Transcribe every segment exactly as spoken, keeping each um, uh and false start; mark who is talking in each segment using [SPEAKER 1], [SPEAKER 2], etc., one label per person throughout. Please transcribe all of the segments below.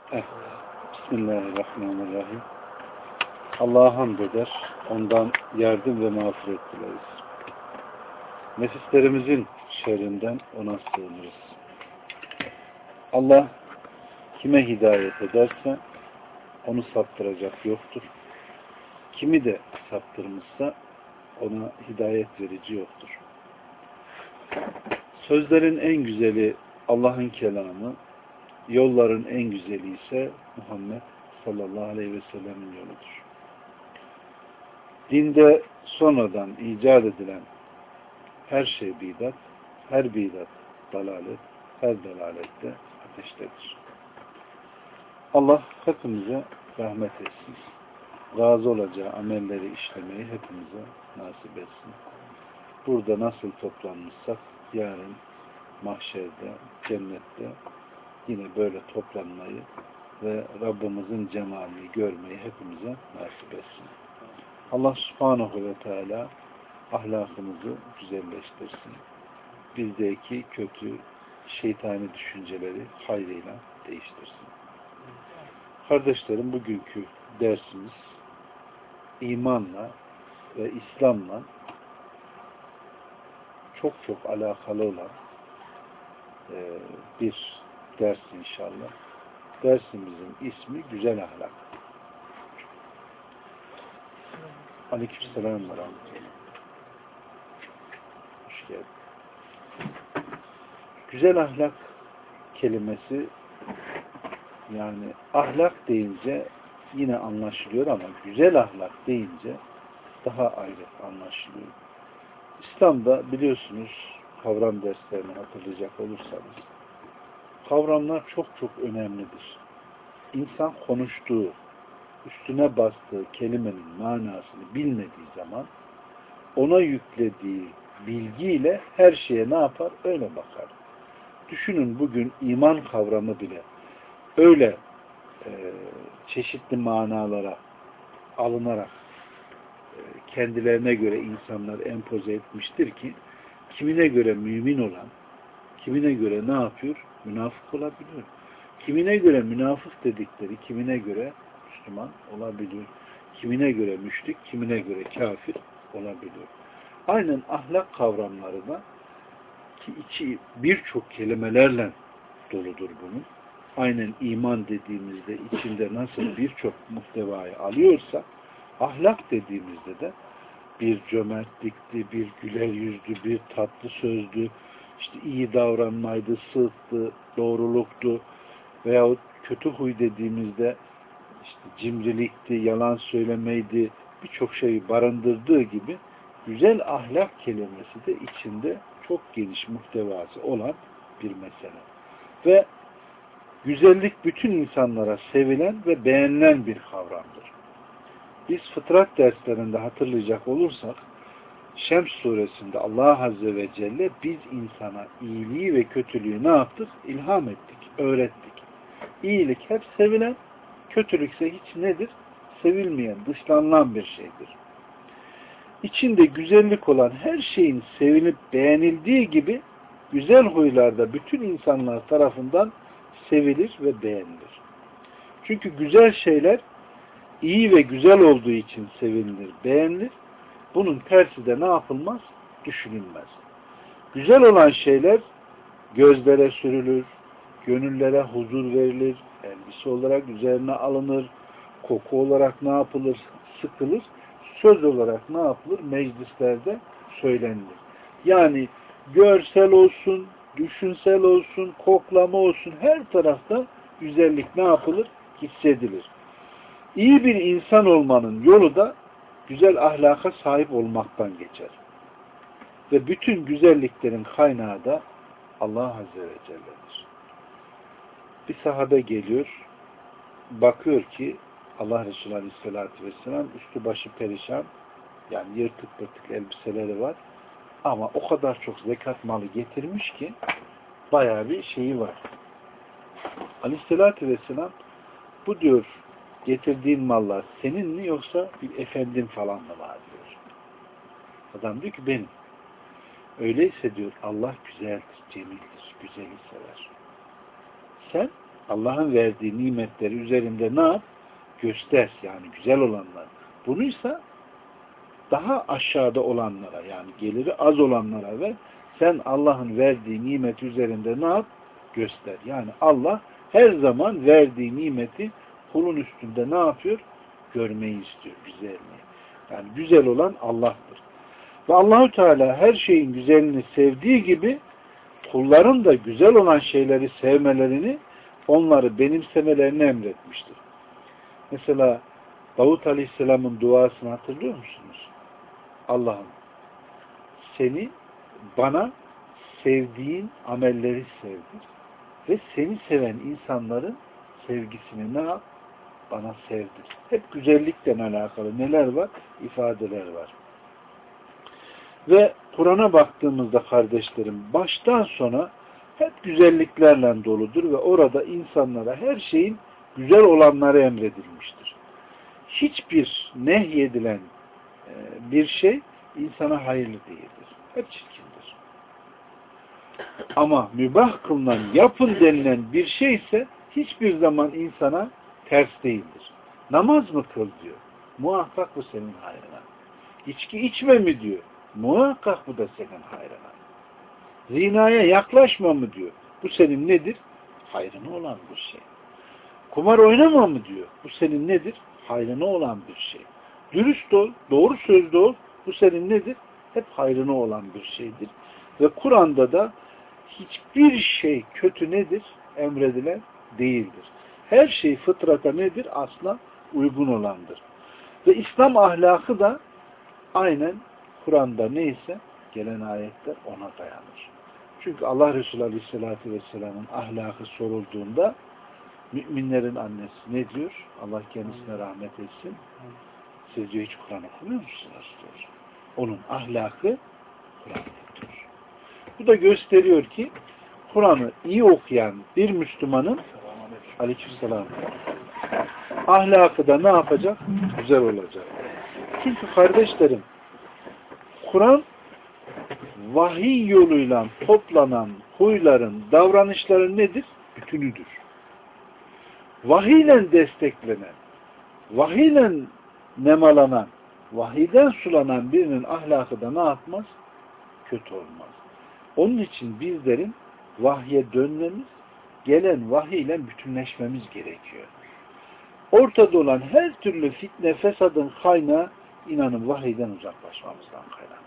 [SPEAKER 1] Evet. Bismillahirrahmanirrahim. Allah'a hamd eder, ondan yardım ve mağfiret dileriz. Nefislerimizin şerrinden ona sığınırız. Allah kime hidayet ederse onu saptıracak yoktur. Kimi de saptırmışsa ona hidayet verici yoktur. Sözlerin en güzeli Allah'ın kelamı, yolların en güzeli ise Muhammed sallallahu aleyhi ve sellem'in yoludur. Dinde sonradan icat edilen her şey bidat, her bidat dalalet, her dalalette ateştedir. Allah hepimize rahmet etsin. Razı olacağı amelleri işlemeyi hepimize nasip etsin. Burada nasıl toplanmışsak yarın mahşerde, cennette yine böyle toplanmayı ve Rabbimizin cemalini görmeyi hepimize nasip etsin. Allah subhanahu ve teala ahlakımızı güzelleştirsin. Bizdeki kötü şeytani düşünceleri hayrıyla değiştirsin. Kardeşlerim, bugünkü dersimiz imanla ve İslam'la çok çok alakalı olan e, bir ders inşallah. Dersimizin ismi güzel ahlak. Aleykümselam ve rahmetullah. Hoş geldin. Güzel ahlak kelimesi, yani ahlak deyince yine anlaşılıyor ama güzel ahlak deyince daha ayrı anlaşılıyor. İslam'da biliyorsunuz, kavram derslerini hatırlayacak olursanız, kavramlar çok çok önemlidir. İnsan konuştuğu, üstüne bastığı kelimenin manasını bilmediği zaman ona yüklediği bilgiyle her şeye ne yapar? Öyle bakar. Düşünün, bugün iman kavramı bile öyle e, çeşitli manalara alınarak e, kendilerine göre insanlar empoze etmiştir ki kimine göre mümin olan, kimine göre ne yapıyor? Münafık olabiliyor. Kimine göre münafık dedikleri, kimine göre Müslüman olabiliyor. Kimine göre müşrik, kimine göre kafir olabiliyor. Aynen ahlak kavramları da ki içi birçok kelimelerle doludur bunun. Aynen iman dediğimizde içinde nasıl birçok muhtevayı alıyorsa, ahlak dediğimizde de bir cömertlikti, bir güler yüzdü, bir tatlı sözdü, işte iyi davranmaydı, sıdktı, doğruluktu veyahut kötü huy dediğimizde işte cimrilikti, yalan söylemeydi, birçok şeyi barındırdığı gibi güzel ahlak kelimesi de içinde çok geniş muhtevası olan bir mesele. Ve güzellik bütün insanlara sevilen ve beğenilen bir kavramdır. Biz fıtrat derslerinde hatırlayacak olursak, Şems suresinde Allah Azze ve Celle biz insana iyiliği ve kötülüğü ne yaptık? İlham ettik, öğrettik. İyilik hep sevilen, kötülükse hiç nedir? Sevilmeyen, dışlanılan bir şeydir. İçinde güzellik olan her şeyin sevilip beğenildiği gibi güzel huylarda bütün insanlar tarafından sevilir ve beğenilir. Çünkü güzel şeyler iyi ve güzel olduğu için sevinilir, beğenilir. Bunun tersi de ne yapılmaz? Düşünülmez. Güzel olan şeyler gözlere sürülür, gönüllere huzur verilir, elbise olarak üzerine alınır, koku olarak ne yapılır? Sıkılır. Söz olarak ne yapılır? Meclislerde söylenilir. Yani görsel olsun, düşünsel olsun, koklama olsun, her tarafta güzellik ne yapılır? Hissedilir. İyi bir insan olmanın yolu da güzel ahlaka sahip olmaktan geçer. Ve bütün güzelliklerin kaynağı da Allah Azze ve Celle'dir. Bir sahabe geliyor, bakıyor ki Allah Resulü Aleyhisselatü Vesselam üstü başı perişan, yani yırtık pırtık elbiseleri var ama o kadar çok zekat malı getirmiş ki bayağı bir şeyi var. Aleyhisselatü Vesselam, bu diyor getirdiğin mallar senin mi yoksa bir efendin falan mı var diyor. Adam diyor ki benim. Öyleyse diyor Allah güzeldir, cemildir, güzeli sever. Sen Allah'ın verdiği nimetleri üzerinde ne yap? Göster. Yani güzel olanlar. Bunuysa daha aşağıda olanlara, yani geliri az olanlara ver. Sen Allah'ın verdiği nimet üzerinde ne yap? Göster. Yani Allah her zaman verdiği nimeti kulun üstünde ne yapıyor? Görmeyi istiyor. Güzelliği. Yani güzel olan Allah'tır. Ve Allahu Teala her şeyin güzelini sevdiği gibi kulların da güzel olan şeyleri sevmelerini, onları benimsemelerini emretmiştir. Mesela Davut Aleyhisselam'ın duasını hatırlıyor musunuz? Allah'ım seni bana sevdiğin amelleri sevdir ve seni seven insanların sevgisini ne yap? Bana sevdir. Hep güzellikle alakalı neler var? İfadeler var. Ve Kur'an'a baktığımızda kardeşlerim baştan sona hep güzelliklerle doludur ve orada insanlara her şeyin güzel olanları emredilmiştir. Hiçbir nehyedilen bir şey insana hayırlı değildir. Hep çirkindir. Ama mübah kılınan, yapın denilen bir şey ise hiçbir zaman insana ters değildir. Namaz mı kıl diyor. Muhakkak bu senin hayrına. İçki içme mi diyor. Muhakkak bu da senin hayrına. Zinaya yaklaşma mı diyor. Bu senin nedir? Hayrına olan bir şey. Kumar oynama mı diyor. Bu senin nedir? Hayrına olan bir şey. Dürüst ol, doğru sözlü ol. Bu senin nedir? Hep hayrına olan bir şeydir. Ve Kur'an'da da hiçbir şey kötü nedir? Emredilen değildir. Her şey fıtrata nedir? Asla uygun olandır. Ve İslam ahlakı da aynen Kur'an'da neyse gelen ayetler ona dayanır. Çünkü Allah Resulü Aleyhisselatü Vesselam'ın ahlakı sorulduğunda müminlerin annesi ne diyor? Allah kendisine rahmet etsin. Siz diyor hiç Kur'an okumuyor musunuz? Diyor. Onun ahlakı Kur'an'dır diyor. Bu da gösteriyor ki Kur'an'ı iyi okuyan bir Müslümanın Aleykümselam ahlakı da ne yapacak? Güzel olacak. Çünkü kardeşlerim Kur'an vahiy yoluyla toplanan huyların, davranışların nedir? Bütünüdür. Vahiyle desteklenen, vahiyle nemalanan, vahiyden sulanan birinin ahlakı da ne yapmaz? Kötü olmaz. Onun için bizlerin vahye dönmemiz, gelen vahiyle bütünleşmemiz gerekiyor. Ortada olan her türlü fitne, fesadın kaynağı inanın vahiyden uzaklaşmamızdan kaynaklanıyor.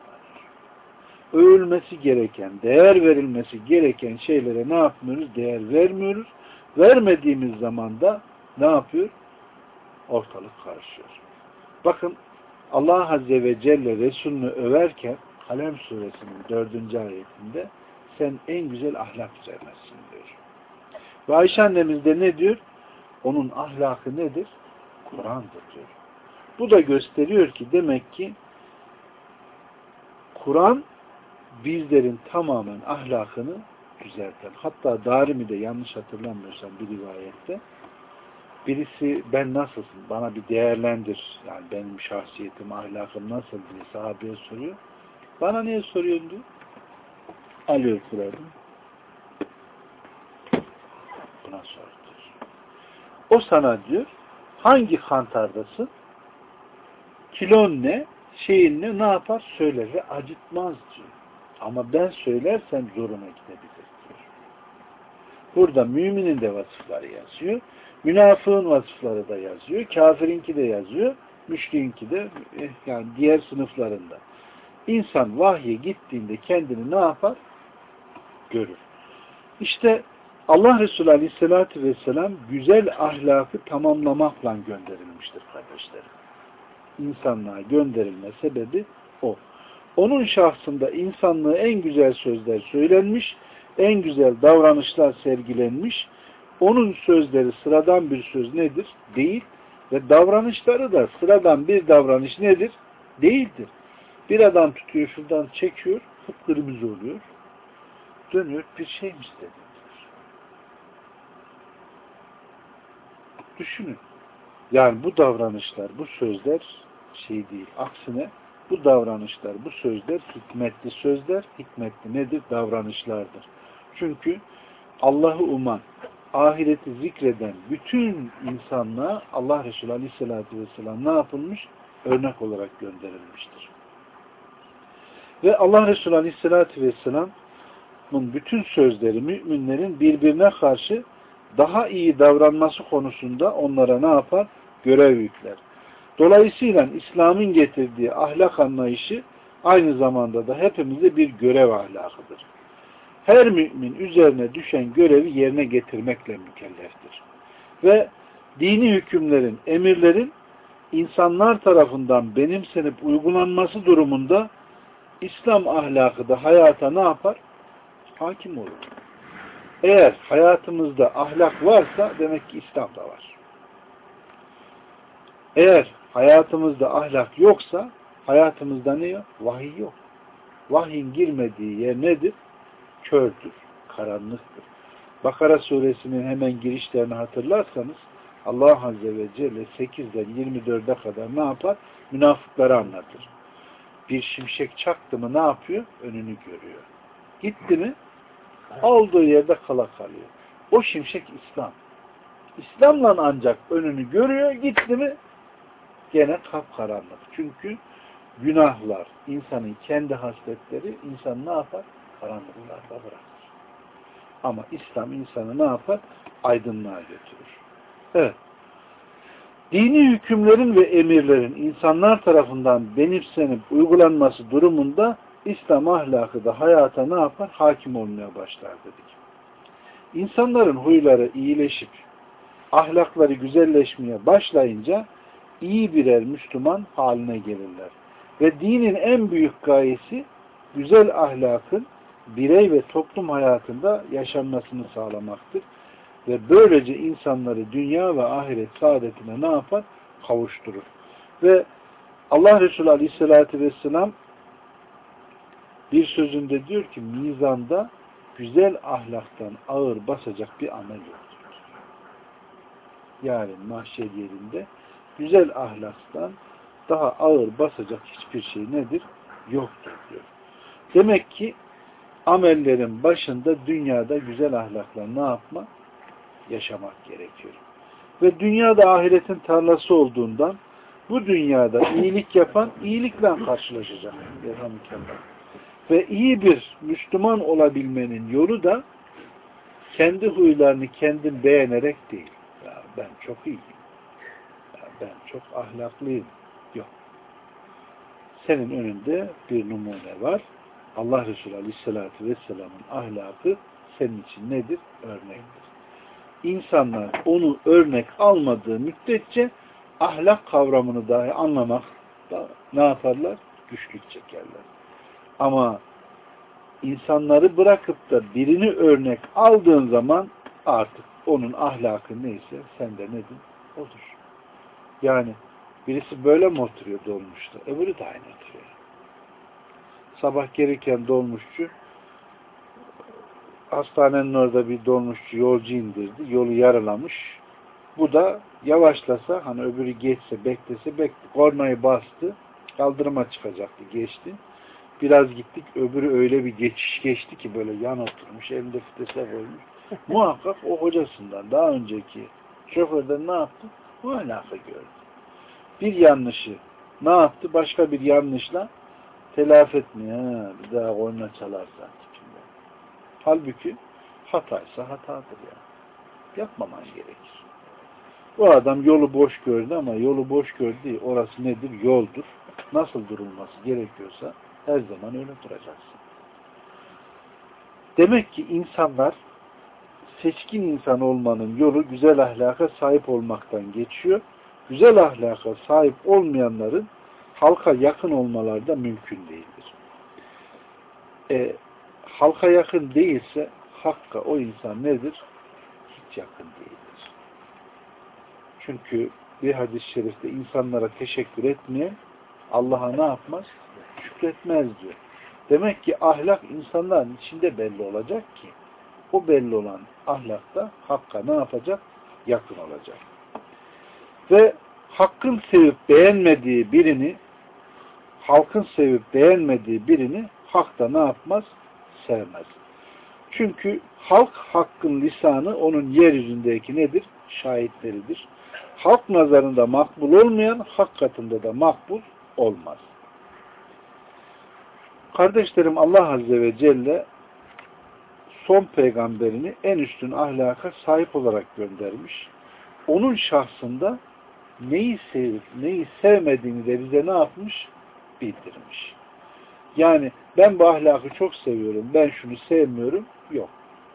[SPEAKER 1] Övülmesi gereken, değer verilmesi gereken şeylere ne yapmıyoruz? Değer vermiyoruz. Vermediğimiz zaman da ne yapıyor? Ortalık karışıyor. Bakın Allah Azze ve Celle Resulünü överken Kalem suresinin dördüncü ayetinde sen en güzel ahlak üzerinesin diyor. Ve Ayşe annemiz de ne diyor? Onun ahlakı nedir? Kur'an'dır diyor. Bu da gösteriyor ki demek ki Kur'an bizlerin tamamen ahlakını düzelten. Hatta Darimi'de yanlış hatırlamıyorsam bir rivayette birisi ben nasılsın? Bana bir değerlendir. Yani benim şahsiyetim, ahlakım nasıl diye sahabeye soruyor. Bana niye soruyorsun diyor. Alıyor Kur'an'ı. Buna sor diyor. O sana diyor hangi kantardasın? Kilon ne? Şeyin ne? Ne yapar? Söyler ve acıtmaz diyor. Ama ben söylersem zoruna gidebilir diyor. Burada müminin de vasıfları yazıyor. Münafığın vasıfları da yazıyor. Kafirinki de yazıyor. Müşriğinki de yani diğer sınıflarında. İnsan vahye gittiğinde kendini ne yapar? Görür. İşte Allah Resulü Aleyhisselatü Vesselam güzel ahlakı tamamlamakla gönderilmiştir kardeşlerim. İnsanlığa gönderilme sebebi o. Onun şahsında insanlığı en güzel sözler söylenmiş, en güzel davranışlar sergilenmiş. Onun sözleri sıradan bir söz nedir? Değil. Ve davranışları da sıradan bir davranış nedir? Değildir. Bir adam tutuyor şuradan çekiyor, kıpkırmızı oluyor. Dönüyor bir şey mi istedi? Düşünün. Yani bu davranışlar, bu sözler şey değil. Aksine bu davranışlar, bu sözler hikmetli sözler, hikmetli nedir? Davranışlardır. Çünkü Allah'ı uman, ahireti zikreden bütün insanlığa Allah Resulü Aleyhisselatü Vesselam ne yapılmış? Örnek olarak gönderilmiştir. Ve Allah Resulü Aleyhisselatü Vesselam'ın bütün sözleri müminlerin birbirine karşı daha iyi davranması konusunda onlara ne yapar? Görev yükler. Dolayısıyla İslam'ın getirdiği ahlak anlayışı aynı zamanda da hepimize bir görev ahlakıdır. Her mümin üzerine düşen görevi yerine getirmekle mükelleftir. Ve dini hükümlerin, emirlerin insanlar tarafından benimsenip uygulanması durumunda İslam ahlakı da hayata ne yapar? Hakim olur. Eğer hayatımızda ahlak varsa demek ki İslam da var. Eğer hayatımızda ahlak yoksa hayatımızda ne yok? Vahiy yok. Vahyin girmediği yer nedir? Kördür, karanlıktır. Bakara suresinin hemen girişlerini hatırlarsanız Allah Azze ve Celle sekizden yirmi dörde kadar ne yapar? Münafıkları anlatır. Bir şimşek çaktı mı ne yapıyor? Önünü görüyor. Gitti mi? Olduğu yerde kala kalıyor. O şimşek İslam. İslam'la ancak önünü görüyor. Gitti mi? Gene kapkaranlık. Çünkü günahlar, insanın kendi hasletleri insan ne yapar? Karanlıklarda bırakır. Ama İslam insanı ne yapar? Aydınlığa götürür. Evet. Dini hükümlerin ve emirlerin insanlar tarafından benimsenip uygulanması durumunda İslam ahlakı da hayata ne yapar? Hakim olmaya başlar dedik. İnsanların huyları iyileşip ahlakları güzelleşmeye başlayınca iyi birer Müslüman haline gelirler. Ve dinin en büyük gayesi güzel ahlakın birey ve toplum hayatında yaşanmasını sağlamaktır. Ve böylece insanları dünya ve ahiret saadetine ne yapar? Kavuşturur. Ve Allah Resulü Aleyhisselatü Vesselam bir sözünde diyor ki mizanda güzel ahlaktan ağır basacak bir amel yoktur. Yani mahşer yerinde güzel ahlaktan daha ağır basacak hiçbir şey nedir? Yoktur diyor. Demek ki amellerin başında dünyada güzel ahlakla ne yapma? Yaşamak gerekiyor. Ve dünyada ahiretin tarlası olduğundan bu dünyada iyilik yapan iyilikle karşılaşacak. Ve iyi bir Müslüman olabilmenin yolu da kendi huylarını kendin beğenerek değil. Ya ben çok iyiyim. Ya ben çok ahlaklıyım. Yok. Senin önünde bir numune var. Allah Resulü Aleyhisselatü Vesselam'ın ahlakı senin için nedir? Örnektir. İnsanlar onu örnek almadığı müddetçe ahlak kavramını dahi anlamak da ne yaparlar? Güçlük çekerler. Ama insanları bırakıp da birini örnek aldığın zaman artık onun ahlakı neyse sen de nedir? Odur. Yani birisi böyle mi oturuyor dolmuşta? Öbürü de aynı oturuyor. Sabah gelirken dolmuşçu hastanenin orada bir dolmuşçu yolcu indirdi. Yolu yaralamış. Bu da yavaşlasa hani öbürü geçse beklese bekle. Kornayı bastı. Kaldırıma çıkacaktı. Geçti. Biraz gittik. Öbürü öyle bir geçiş geçti ki böyle yan oturmuş. Elinde fitese koymuş. Muhakkak o hocasından daha önceki şoförden ne yaptı? Bu ahlakı gördü. Bir yanlışı ne yaptı? Başka bir yanlışla telafi etmiyor. Ha, bir daha korna çalarsa. Halbuki hataysa hatadır ya. Yapmaman gerekir. Bu adam yolu boş gördü ama yolu boş gördü. Orası nedir? Yoldur. Nasıl durulması gerekiyorsa her zaman öyle duracaksın. Demek ki insanlar seçkin insan olmanın yolu güzel ahlaka sahip olmaktan geçiyor. Güzel ahlaka sahip olmayanların halka yakın olmaları da mümkün değildir. E, halka yakın değilse hakka o insan nedir? Hiç yakın değildir. Çünkü bir hadis-i şerifte insanlara teşekkür etmeyen Allah'a ne yapmaz? Şükretmez diyor. Demek ki ahlak insanların içinde belli olacak ki o belli olan ahlakta hakka ne yapacak? Yakın olacak. Ve hakkın sevip beğenmediği birini halkın sevip beğenmediği birini hak da ne yapmaz? Sevmez. Çünkü halk hakkın lisanı onun yeryüzündeki nedir? Şahitleridir. Halk nazarında makbul olmayan hak katında da makbul olmaz. Kardeşlerim, Allah Azze ve Celle son peygamberini en üstün ahlaka sahip olarak göndermiş. Onun şahsında neyi sevip neyi sevmediğini de bize ne yapmış? Bildirmiş. Yani ben bu ahlakı çok seviyorum, ben şunu sevmiyorum. Yok.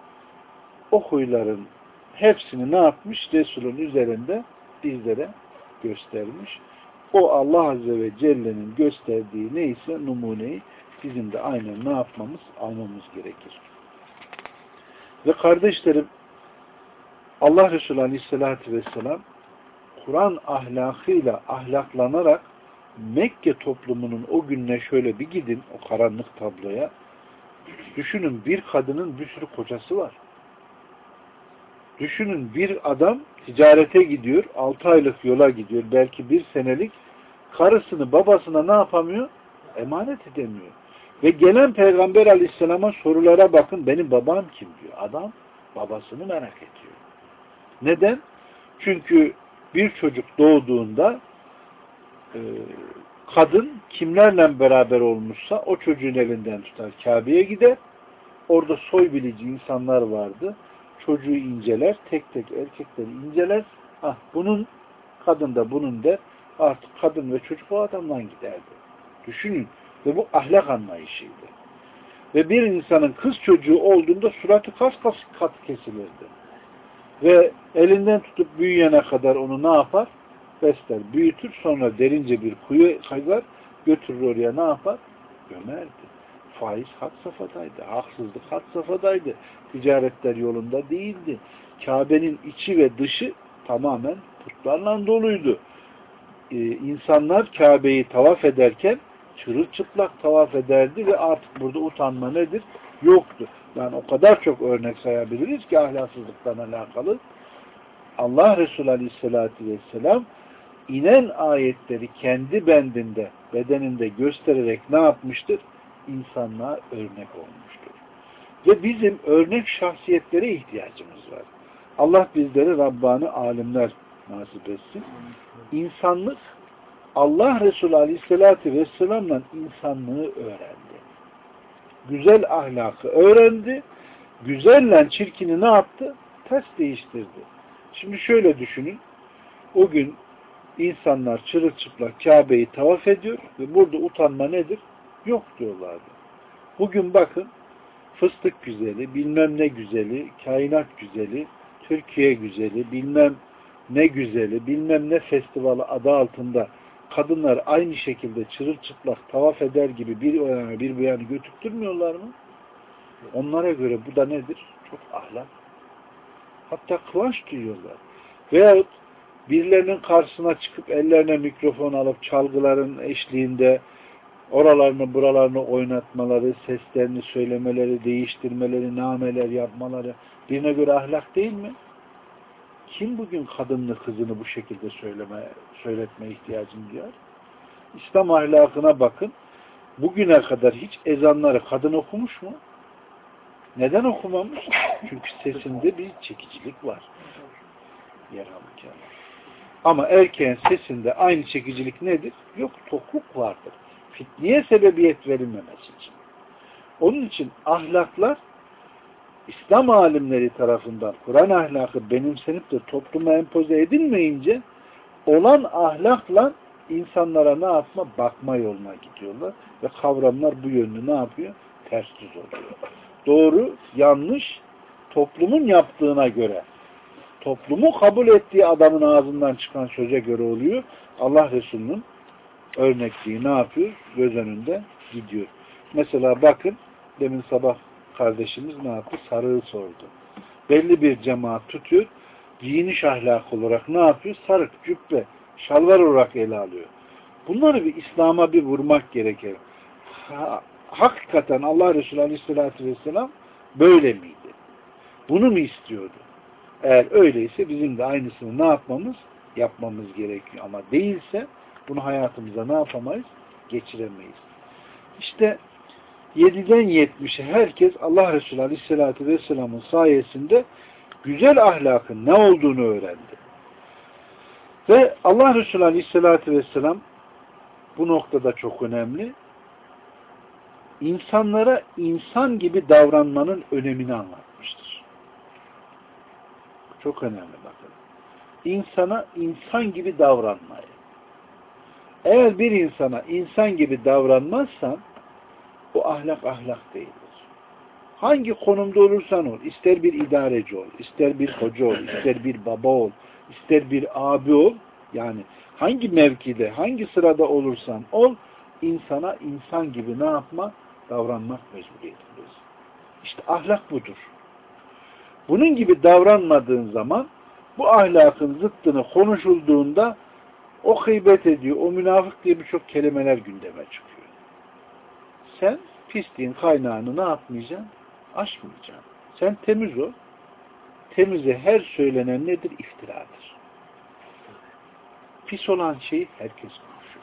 [SPEAKER 1] O huyların hepsini ne yapmış? Resul'ün üzerinde bizlere göstermiş. O Allah Azze ve Celle'nin gösterdiği neyse numuneyi bizim de aynen ne yapmamız? Almamız gerekir. Ve kardeşlerim, Allah Resulü Aleyhisselatü Vesselam Kur'an ahlakıyla ahlaklanarak Mekke toplumunun o gününe şöyle bir gidin, o karanlık tabloya. Düşünün, bir kadının bir sürü kocası var. Düşünün, bir adam ticarete gidiyor, altı aylık yola gidiyor, belki bir senelik, karısını babasına ne yapamıyor? Emanet edemiyor. Ve gelen Peygamber Aleyhisselam'a sorulara bakın, benim babam kim diyor. Adam babasını merak ediyor. Neden? Çünkü bir çocuk doğduğunda e, kadın kimlerle beraber olmuşsa o çocuğun elinden tutar, Kabe'ye gider. Orada soy bilici insanlar vardı. Çocuğu inceler, tek tek erkekleri inceler. Ah, bunun, kadın da bunun der. Artık kadın ve çocuk o adamdan giderdi. Düşünün. Ve bu ahlak anlayışıydı. Ve bir insanın kız çocuğu olduğunda suratı kas kas kat kesilirdi. Ve elinden tutup büyüyene kadar onu ne yapar? Besler, büyütür, sonra derince bir kuyu kazar, götürür oraya ne yapar? Gömerdi. Faiz had safhadaydı, haksızlık had safhadaydı, ticaretler yolunda değildi. Kabe'nin içi ve dışı tamamen putlarla doluydu. Ee, insanlar Kabe'yi tavaf ederken çırılçıplak tavaf ederdi ve artık burada utanma nedir? Yoktu. Yani o kadar çok örnek sayabiliriz ki ahlaksızlıktan alakalı. Allah Resulü Aleyhisselatü Vesselam inen ayetleri kendi bendinde, bedeninde göstererek ne yapmıştır? İnsanlığa örnek olmuştur. Ve bizim örnek şahsiyetlere ihtiyacımız var. Allah bizlere Rabbani alimler nasip etsin. İnsanlık Allah Resulü Aleyhisselatü Vesselam'la insanlığı öğrendi. Güzel ahlakı öğrendi. Güzelle çirkini ne yaptı? Ters değiştirdi. Şimdi şöyle düşünün. O gün insanlar çırılçıplak Kabe'yi tavaf ediyor ve burada utanma nedir? Yok diyorlardı. Bugün bakın, fıstık güzeli, bilmem ne güzeli, kainat güzeli, Türkiye güzeli, bilmem ne güzeli, bilmem ne festivali adı altında kadınlar aynı şekilde çırılçıplak tavaf eder gibi bir o yana bir bu yana götürtmüyorlar mı? Onlara göre bu da nedir? Çok ahlak. Hatta kıvanç duyuyorlar. Veyahut birilerinin karşısına çıkıp ellerine mikrofon alıp çalgıların eşliğinde oralarını buralarını oynatmaları, seslerini söylemeleri, değiştirmeleri, nameler yapmaları birine göre ahlak değil mi? Kim bugün kadınını, kızını bu şekilde söyleme, söyletme ihtiyacını duyar? İslam ahlakına bakın. Bugüne kadar hiç ezanları kadın okumuş mu? Neden okumamış? Çünkü sesinde bir çekicilik var. Yerhamdülillah. Ama erkeğin sesinde aynı çekicilik nedir? Yok, tokluk vardır. Fitneye sebebiyet verilmemesi için. Onun için ahlaklar İslam alimleri tarafından Kur'an ahlakı benimsenip de topluma empoze edilmeyince olan ahlakla insanlara ne yapma? Bakma yoluna gidiyorlar. Ve kavramlar bu yönlü ne yapıyor? Ters düz oluyor. Doğru, yanlış toplumun yaptığına göre, toplumu kabul ettiği adamın ağzından çıkan söze göre oluyor. Allah Resulü'nün örnekliği ne yapıyor? Göz önünde gidiyor. Mesela bakın, demin sabah kardeşimiz ne yaptı? Sarığı sordu. Belli bir cemaat tutuyor. Giyiniş ahlakı olarak ne yapıyor? Sarık, cübbe, şalvar olarak ele alıyor. Bunları bir İslam'a bir vurmak gerekir. Ha, hakikaten Allah Resulü Aleyhisselatü Vesselam böyle miydi? Bunu mu istiyordu? Eğer öyleyse bizim de aynısını ne yapmamız? Yapmamız gerekiyor. Ama değilse bunu hayatımıza ne yapamayız? Geçiremeyiz. İşte yediden yetmişe herkes Allah Resulü Aleyhisselatü Vesselam'ın sayesinde güzel ahlakın ne olduğunu öğrendi. Ve Allah Resulü Aleyhisselatü Vesselam bu noktada çok önemli. İnsanlara insan gibi davranmanın önemini anlatmıştır. Çok önemli bakın. İnsana insan gibi davranmayı. Eğer bir insana insan gibi davranmazsan o ahlak ahlak değildir. Hangi konumda olursan ol, ister bir idareci ol, ister bir hoca ol, ister bir baba ol, ister bir abi ol, yani hangi mevkide, hangi sırada olursan ol, insana insan gibi ne yapma? Davranmak mecburiyetindeyiz. İşte ahlak budur. Bunun gibi davranmadığın zaman bu ahlakın zıttını konuşulduğunda o gıybet ediyor, o münafık diye birçok kelimeler gündeme çıkıyor. Sen pisliğin kaynağını ne yapmayacaksın? Aşmayacaksın. Sen temiz ol. Temize her söylenen nedir? İftiradır. Pis olan şeyi herkes konuşur.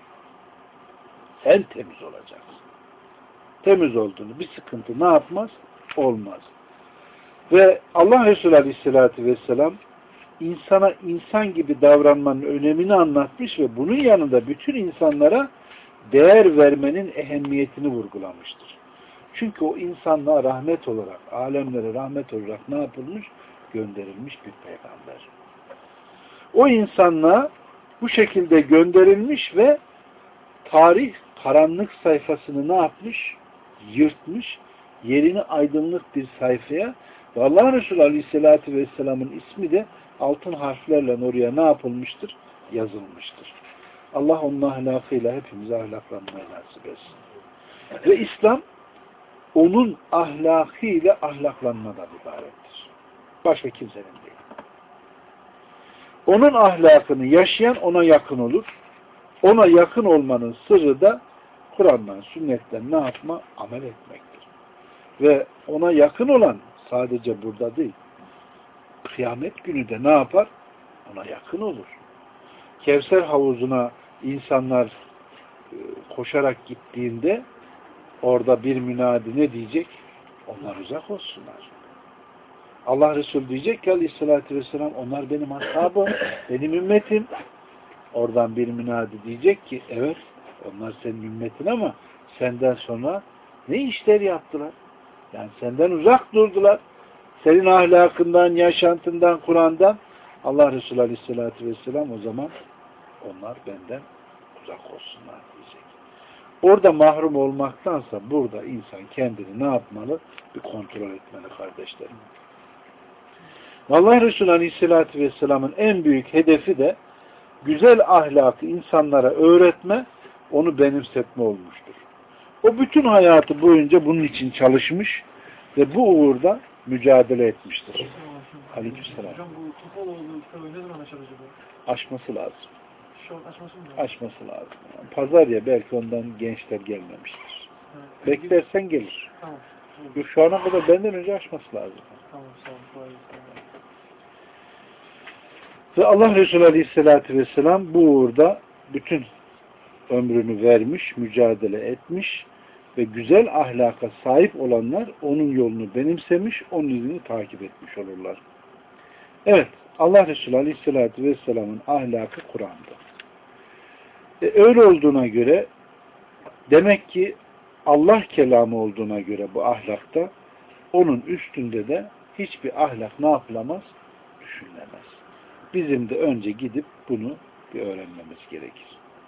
[SPEAKER 1] Sen temiz olacaksın. Temiz olduğunu bir sıkıntı ne yapmaz? Olmaz. Ve Allah Resulü Aleyhisselatü Vesselam insana insan gibi davranmanın önemini anlatmış ve bunun yanında bütün insanlara değer vermenin ehemmiyetini vurgulamıştır. Çünkü o insanlığa rahmet olarak, alemlere rahmet olarak ne yapılmış? Gönderilmiş bir peygamber. O insanlığa bu şekilde gönderilmiş ve tarih karanlık sayfasını ne yapmış? Yırtmış, yerini aydınlık bir sayfaya ve Allah Resulü Aleyhisselatü Vesselam'ın ismi de altın harflerle oraya ne yapılmıştır? Yazılmıştır. Allah onun ahlakıyla hepimize ahlaklanmayı nasip etsin. Ve İslam onun ahlakıyla ahlaklanmadan ibarettir. Başka kimsenin değil. Onun ahlakını yaşayan ona yakın olur. Ona yakın olmanın sırrı da Kur'an'dan, sünnetten ne yapma? Amel etmektir. Ve ona yakın olan sadece burada değil. Kıyamet günü de ne yapar? Ona yakın olur. Kevser havuzuna insanlar koşarak gittiğinde orada bir münadi ne diyecek? Onlar uzak olsunlar. Allah Resulü diyecek ki Aleyhisselatü Vesselam onlar benim ashabım, benim ümmetim. Oradan bir münadi diyecek ki evet onlar senin ümmetin ama senden sonra ne işler yaptılar? Yani senden uzak durdular. Senin ahlakından, yaşantından, Kur'an'dan Allah Resulü Aleyhisselatü Vesselam o zaman onlar benden uzak olsunlar diyecek. Orada mahrum olmaktansa burada insan kendini ne yapmalı? Bir kontrol etmeli kardeşlerim. Allah Resulü Aleyhisselatü Vesselam'ın en büyük hedefi de güzel ahlakı insanlara öğretme, onu benimsetme olmuştur. O bütün hayatı boyunca bunun için çalışmış ve bu uğurda mücadele etmiştir. Aleykümselam.
[SPEAKER 2] Hocam bu topal olduğu kitabı ne zaman açar acaba?
[SPEAKER 1] Aşması lazım.
[SPEAKER 2] Şu an açması mı?
[SPEAKER 1] Açması lazım. Yani pazar ya belki ondan gençler gelmemiştir. Evet. Beklersen gelir.
[SPEAKER 2] Tamam.
[SPEAKER 1] Yok, şu ana kadar benden önce açması lazım.
[SPEAKER 2] Tamam sağ olun. Kolay gelsin.
[SPEAKER 1] Ve Allah Resulü Aleyhisselatü Vesselam bu uğurda bütün ömrünü vermiş, mücadele etmiş ve güzel ahlaka sahip olanlar onun yolunu benimsemiş, onun izini takip etmiş olurlar. Evet, Allah Resulü Aleyhisselatü Vesselam'ın ahlakı Kur'an'da. E, öyle olduğuna göre demek ki Allah kelamı olduğuna göre bu ahlakta onun üstünde de hiçbir ahlak ne yapılamaz? Düşünülemez. Bizim de önce gidip bunu bir öğrenmemiz gerekir.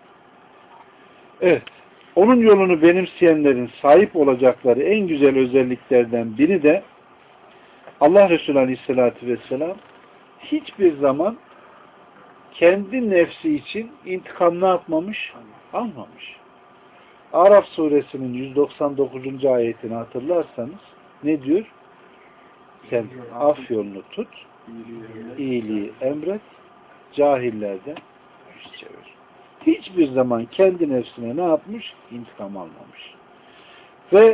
[SPEAKER 1] Evet. Onun yolunu benimseyenlerin sahip olacakları en güzel özelliklerden biri de Allah Resulü Aleyhisselatü Vesselam hiçbir zaman kendi nefsi için intikam ne yapmamış? Almamış. Araf suresinin yüz doksan dokuzuncu ayetini hatırlarsanız ne diyor? Sen af yolunu tut, iyiliği emret, cahillerden yüz çevir. Hiçbir zaman kendi nefsine ne yapmış? İntikam almamış. Ve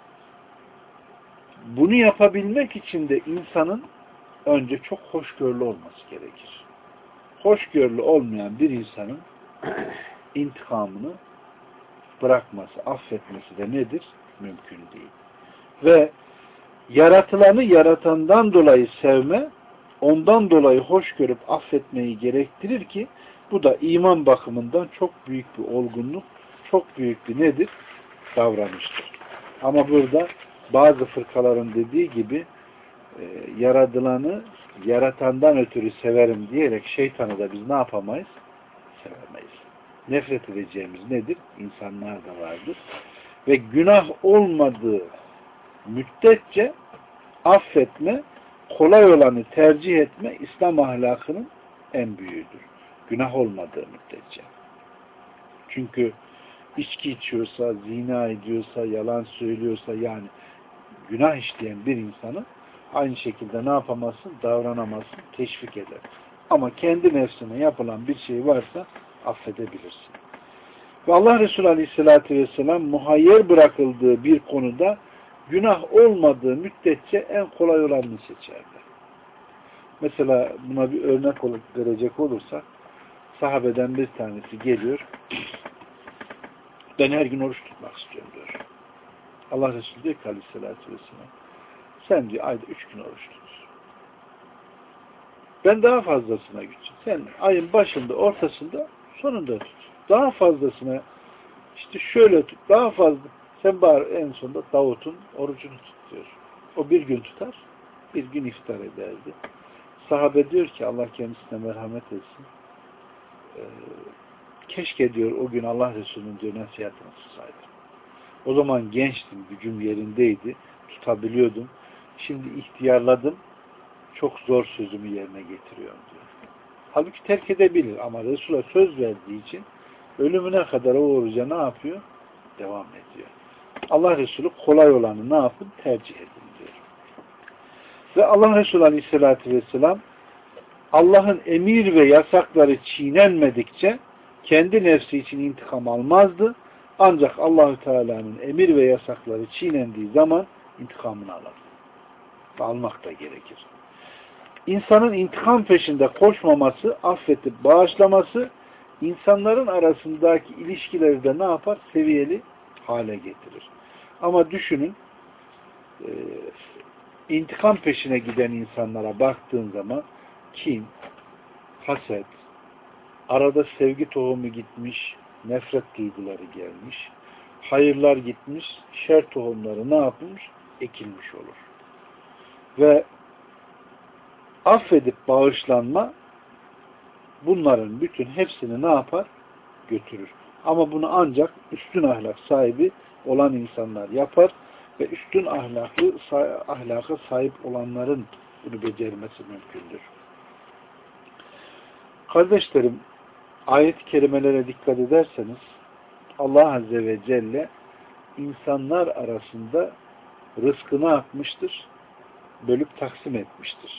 [SPEAKER 1] bunu yapabilmek için de insanın önce çok hoşgörülü olması gerekir. Hoşgörülü olmayan bir insanın intikamını bırakması, affetmesi de nedir? mümkün değil. Ve yaratılanı yaratandan dolayı sevme, ondan dolayı hoş görüp affetmeyi gerektirir ki bu da iman bakımından çok büyük bir olgunluk, çok büyük bir nedir? Davranıştır. Ama burada bazı fırkaların dediği gibi e, yaratılanı yaratandan ötürü severim diyerek şeytanı da biz ne yapamayız? Sevemeyiz. Nefret edeceğimiz nedir? İnsanlar da vardır. Ve günah olmadığı müddetçe affetme, kolay olanı tercih etme İslam ahlakının en büyüğüdür. Günah olmadığı müddetçe. Çünkü içki içiyorsa, zina ediyorsa, yalan söylüyorsa yani günah işleyen bir insanı aynı şekilde ne yapamazsın? Davranamazsın, teşvik eder. Ama kendi nefsine yapılan bir şey varsa affedebilirsin. Ve Allah Resulü Aleyhisselatü Vesselam muhayyer bırakıldığı bir konuda günah olmadığı müddetçe en kolay olanını seçerdi. Mesela buna bir örnek olarak verecek olursak sahabeden bir tanesi geliyor. Ben her gün oruç tutmak istiyorum diyor. Allah Resulü diyor ki Aleyhisselatü Vesselam sen diyor ayda üç gün oruç tut. Ben daha fazlasına gideceğim. Sen ayın başında, ortasında, sonunda tut. Daha fazlasına işte şöyle tut. Daha fazla. Sen bari en sonunda Davut'un orucunu tut diyor. O bir gün tutar. Bir gün iftar ederdi. Sahabe diyor ki Allah kendisine merhamet etsin. Ee, keşke diyor o gün Allah Resulü'nün diyor nasihatini tutsaydım. O zaman gençtim. Gücüm yerindeydi. Tutabiliyordum. Şimdi ihtiyarladım. Çok zor sözümü yerine getiriyorum diyor. Halbuki terk edebilir ama Resul'a söz verdiği için ölümüne kadar o oruca ne yapıyor? Devam ediyor. Allah Resulü kolay olanı ne yapın? Tercih edin diyor. Ve Allah Resulü Aleyhisselatü Vesselam Allah'ın emir ve yasakları çiğnenmedikçe kendi nefsi için intikam almazdı. Ancak Allahü Teala'nın emir ve yasakları çiğnendiği zaman intikamını alır. Ve almak da gerekir. İnsanın intikam peşinde koşmaması, affetip bağışlaması, insanların arasındaki ilişkileri de ne yapar? Seviyeli hale getirir. Ama düşünün, e, intikam peşine giden insanlara baktığın zaman kin, haset, arada sevgi tohumu gitmiş, nefret duyguları gelmiş, hayırlar gitmiş, şer tohumları ne yapılmış? Ekilmiş olur. Ve affedip bağışlanma bunların bütün hepsini ne yapar? Götürür. Ama bunu ancak üstün ahlak sahibi olan insanlar yapar ve üstün ahlaklı ahlaka sahip olanların bunu becermesi mümkündür. Kardeşlerim, ayet-i kerimelere dikkat ederseniz Allah Azze ve Celle insanlar arasında rızkını atmıştır, bölüp taksim etmiştir.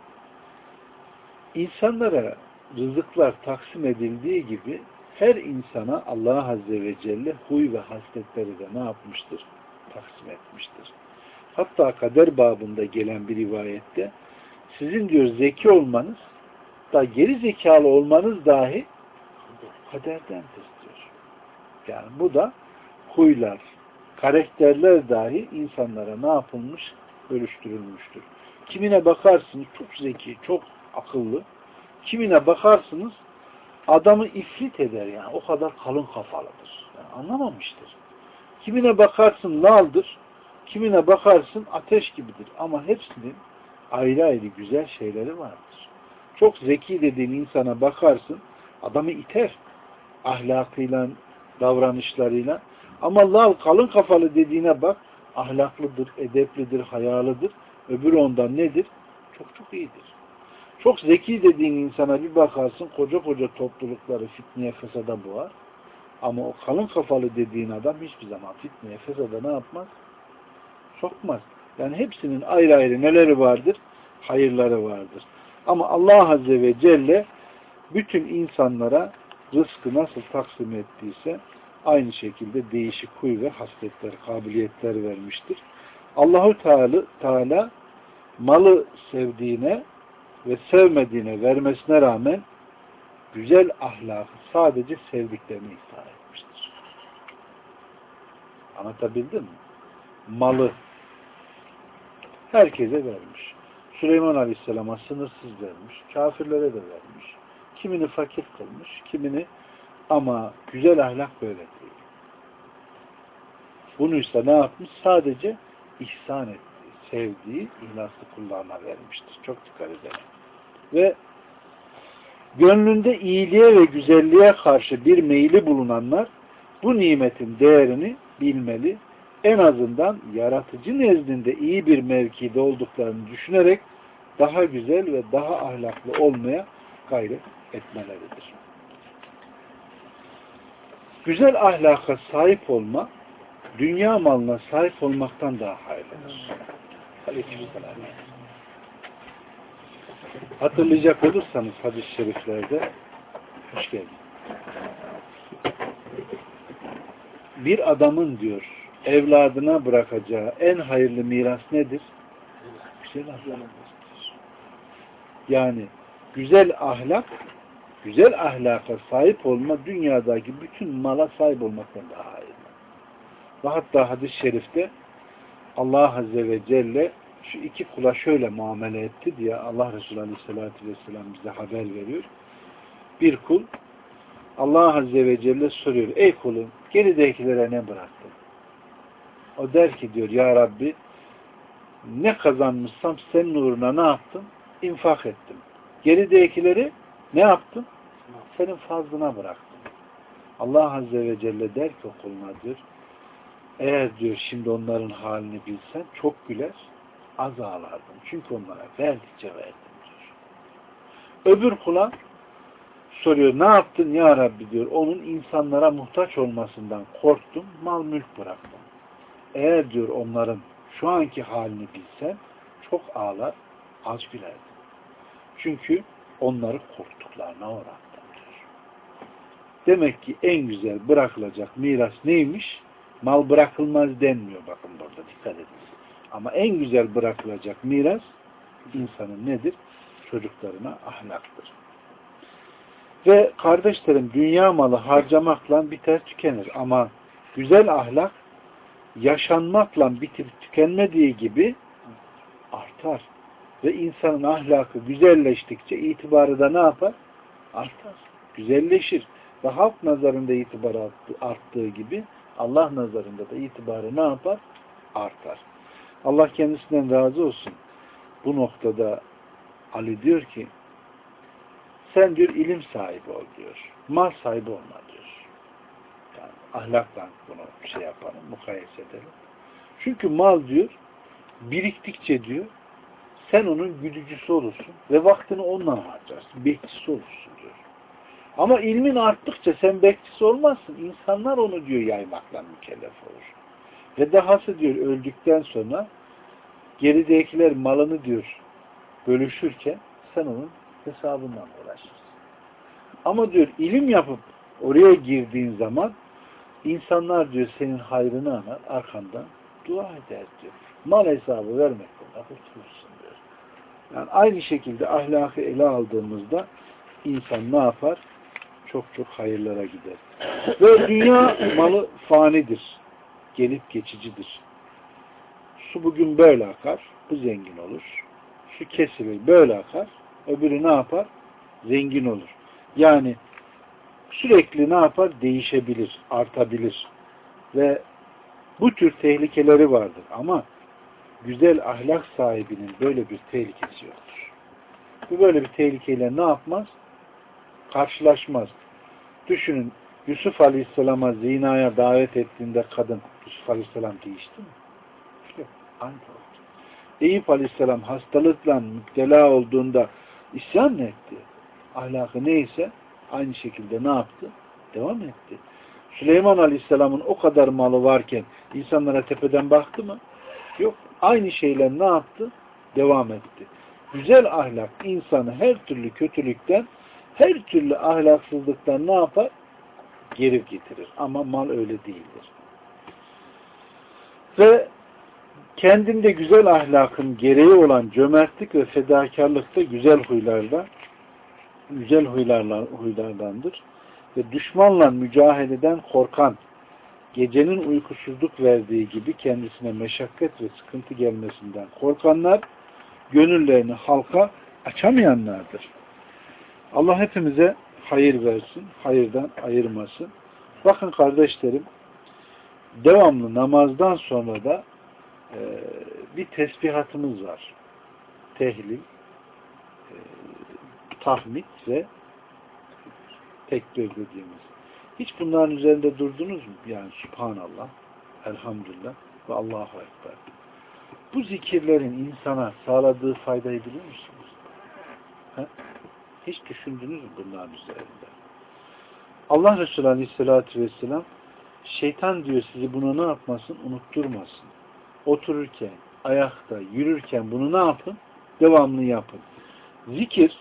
[SPEAKER 1] İnsanlara rızıklar taksim edildiği gibi her insana Allah Azze ve Celle huy ve hasletleri de ne yapmıştır? Taksim etmiştir. Hatta kader babında gelen bir rivayette sizin diyor zeki olmanız da geri zekalı olmanız dahi kaderdendir diyor. Yani bu da huylar, karakterler dahi insanlara ne yapılmış? Bölüştürülmüştür. Kimine bakarsınız çok zeki, çok akıllı. Kimine bakarsınız adamı ifrit eder yani. O kadar kalın kafalıdır. Yani anlamamıştır. Kimine bakarsın laldır. Kimine bakarsın ateş gibidir. Ama hepsinin ayrı ayrı güzel şeyleri vardır. Çok zeki dediğin insana bakarsın adamı iter. Ahlakıyla, davranışlarıyla. Ama lal kalın kafalı dediğine bak ahlaklıdır, edeplidir, hayalıdır. Öbürü ondan nedir? Çok çok iyidir. Çok zeki dediğin insana bir bakarsın koca koca toplulukları fitneye fesada boğar. Ama o kalın kafalı dediğin adam hiçbir zaman fitneye fesada ne yapmaz? Sokmaz. Yani hepsinin ayrı ayrı neleri vardır? Hayırları vardır. Ama Allah Azze ve Celle bütün insanlara rızkı nasıl taksim ettiyse aynı şekilde değişik huy ve hasletler, kabiliyetler vermiştir. Allahu Teala, Teala malı sevdiğine ve sevmediğine vermesine rağmen güzel ahlakı sadece sevdiklerine ihsan etmiştir. Anlatabildim mi? malı herkese vermiş. Süleyman Aleyhisselam'a sınırsız vermiş. Kafirlere de vermiş. Kimini fakir kılmış. Kimini ama güzel ahlak böyle değil. Bunuysa ne yapmış? Sadece ihsan ettiği, sevdiği, ihlaslı kullarına vermiştir. Çok dikkat edelim. Ve gönlünde iyiliğe ve güzelliğe karşı bir meyli bulunanlar bu nimetin değerini bilmeli. En azından yaratıcı nezdinde iyi bir mevkide olduklarını düşünerek daha güzel ve daha ahlaklı olmaya gayret etmeleridir. Güzel ahlaka sahip olma, dünya malına sahip olmaktan daha hayırlıdır. Aleykümselam. Hatırlayacak olursanız hadis-i şeriflerde hoş geldin. Bir adamın diyor evladına bırakacağı en hayırlı miras nedir? Güzel ahlak. Yani güzel ahlak, güzel ahlaka sahip olma dünyadaki bütün mala sahip olmaktan daha hayırlı. Ve hatta hadis-i şerifte Allah Azze ve Celle şu iki kula şöyle muamele etti diye Allah Resulü Aleyhisselatü Vesselam bize haber veriyor. Bir kul Allah Azze ve Celle soruyor. Ey kulum geridekilere ne bıraktın? O der ki diyor ya Rabbi ne kazanmışsam senin uğruna ne yaptım? İnfak ettim. Geridekileri ne yaptım? Senin fazlına bıraktım. Allah Azze ve Celle der ki o kuluna diyor eğer diyor şimdi onların halini bilsen çok güler az ağlardın. Çünkü onlara verdikçe verdim diyor. Öbür kula soruyor ne yaptın ya Rabbi diyor onun insanlara muhtaç olmasından korktum mal mülk bıraktım. Eğer diyor onların şu anki halini bilsen çok ağlar az gülerdin. Çünkü onları korktuklarına uğrattım diyor. Demek ki en güzel bırakılacak miras neymiş? Mal bırakılmaz denmiyor bakın burada dikkat edin. Ama en güzel bırakılacak miras insanın nedir? Çocuklarına ahlaktır. Ve kardeşlerim dünya malı harcamakla biter tükenir ama güzel ahlak yaşanmakla bitip tükenmediği gibi artar. Ve insanın ahlakı güzelleştikçe itibarı da ne yapar? Artar. Güzelleşir. Ve halk nazarında itibarı arttığı gibi Allah nazarında da itibarı ne yapar? Artar. Allah kendisinden razı olsun. Bu noktada Ali diyor ki sen diyor ilim sahibi ol diyor. Mal sahibi olma diyor. Yani ahlakla bunu şey yapalım, mukayese edelim. Çünkü mal diyor biriktikçe diyor sen onun güdücüsü olursun ve vaktini onunla harcarsın. Bekçisi olursun diyor. Ama ilmin arttıkça sen bekçisi olmazsın. İnsanlar onu diyor yaymakla mükellef olur. Ve dahası diyor öldükten sonra geridekiler malını diyor bölüşürken sen onun hesabından uğraşırsın. Ama diyor ilim yapıp oraya girdiğin zaman insanlar diyor senin hayrını anar, arkandan dua eder diyor. Mal hesabı vermekten kurtulursun diyor. Yani aynı şekilde ahlakı ele aldığımızda insan ne yapar? Çok çok hayırlara gider. Ve dünya malı fanidir. Gelip geçicidir. Su bugün böyle akar, bu zengin olur. Su kesilir, böyle akar, öbürü ne yapar? Zengin olur. Yani sürekli ne yapar? Değişebilir, artabilir. Ve bu tür tehlikeleri vardır. Ama güzel ahlak sahibinin böyle bir tehlikesi yoktur. Bu böyle bir tehlikeyle ne yapmaz? Karşılaşmaz. Düşünün, Yusuf Aleyhisselam'a zinaya davet ettiğinde kadın, Yusuf Aleyhisselam değişti mi? Yok, aynı oldu. Eyüp Aleyhisselam hastalıkla müptela olduğunda isyan mı etti? Ahlakı neyse aynı şekilde ne yaptı? Devam etti. Süleyman Aleyhisselam'ın o kadar malı varken insanlara tepeden baktı mı? Yok. Aynı şeyler ne yaptı? Devam etti. Güzel ahlak insanı her türlü kötülükten, her türlü ahlaksızlıktan ne yapar? Geri getirir. Ama mal öyle değildir. Ve kendinde güzel ahlakın gereği olan cömertlik ve fedakarlık da güzel huylarla, güzel huylarla, huylardandır. Ve düşmanla mücadeleden korkan gecenin uykusuzluk verdiği gibi kendisine meşakkat ve sıkıntı gelmesinden korkanlar, gönüllerini halka açamayanlardır. Allah hepimize hayır versin, hayırdan ayırmasın. Bakın kardeşlerim, devamlı namazdan sonra da e, bir tesbihatımız var. Tehlil, e, tahmid ve tekbir dediğimiz. Hiç bunların üzerinde durdunuz mu? Yani Subhanallah, Elhamdülillah ve Allahu Ekber. Bu zikirlerin insana sağladığı faydayı biliyor musunuz? He? Hiç düşündünüz mü bunların üzerinde? Allah Resulü Aleyhisselatü Vesselam şeytan diyor sizi bunu ne yapmasın? Unutturmasın. Otururken, ayakta, yürürken bunu ne yapın? Devamlı yapın. Zikir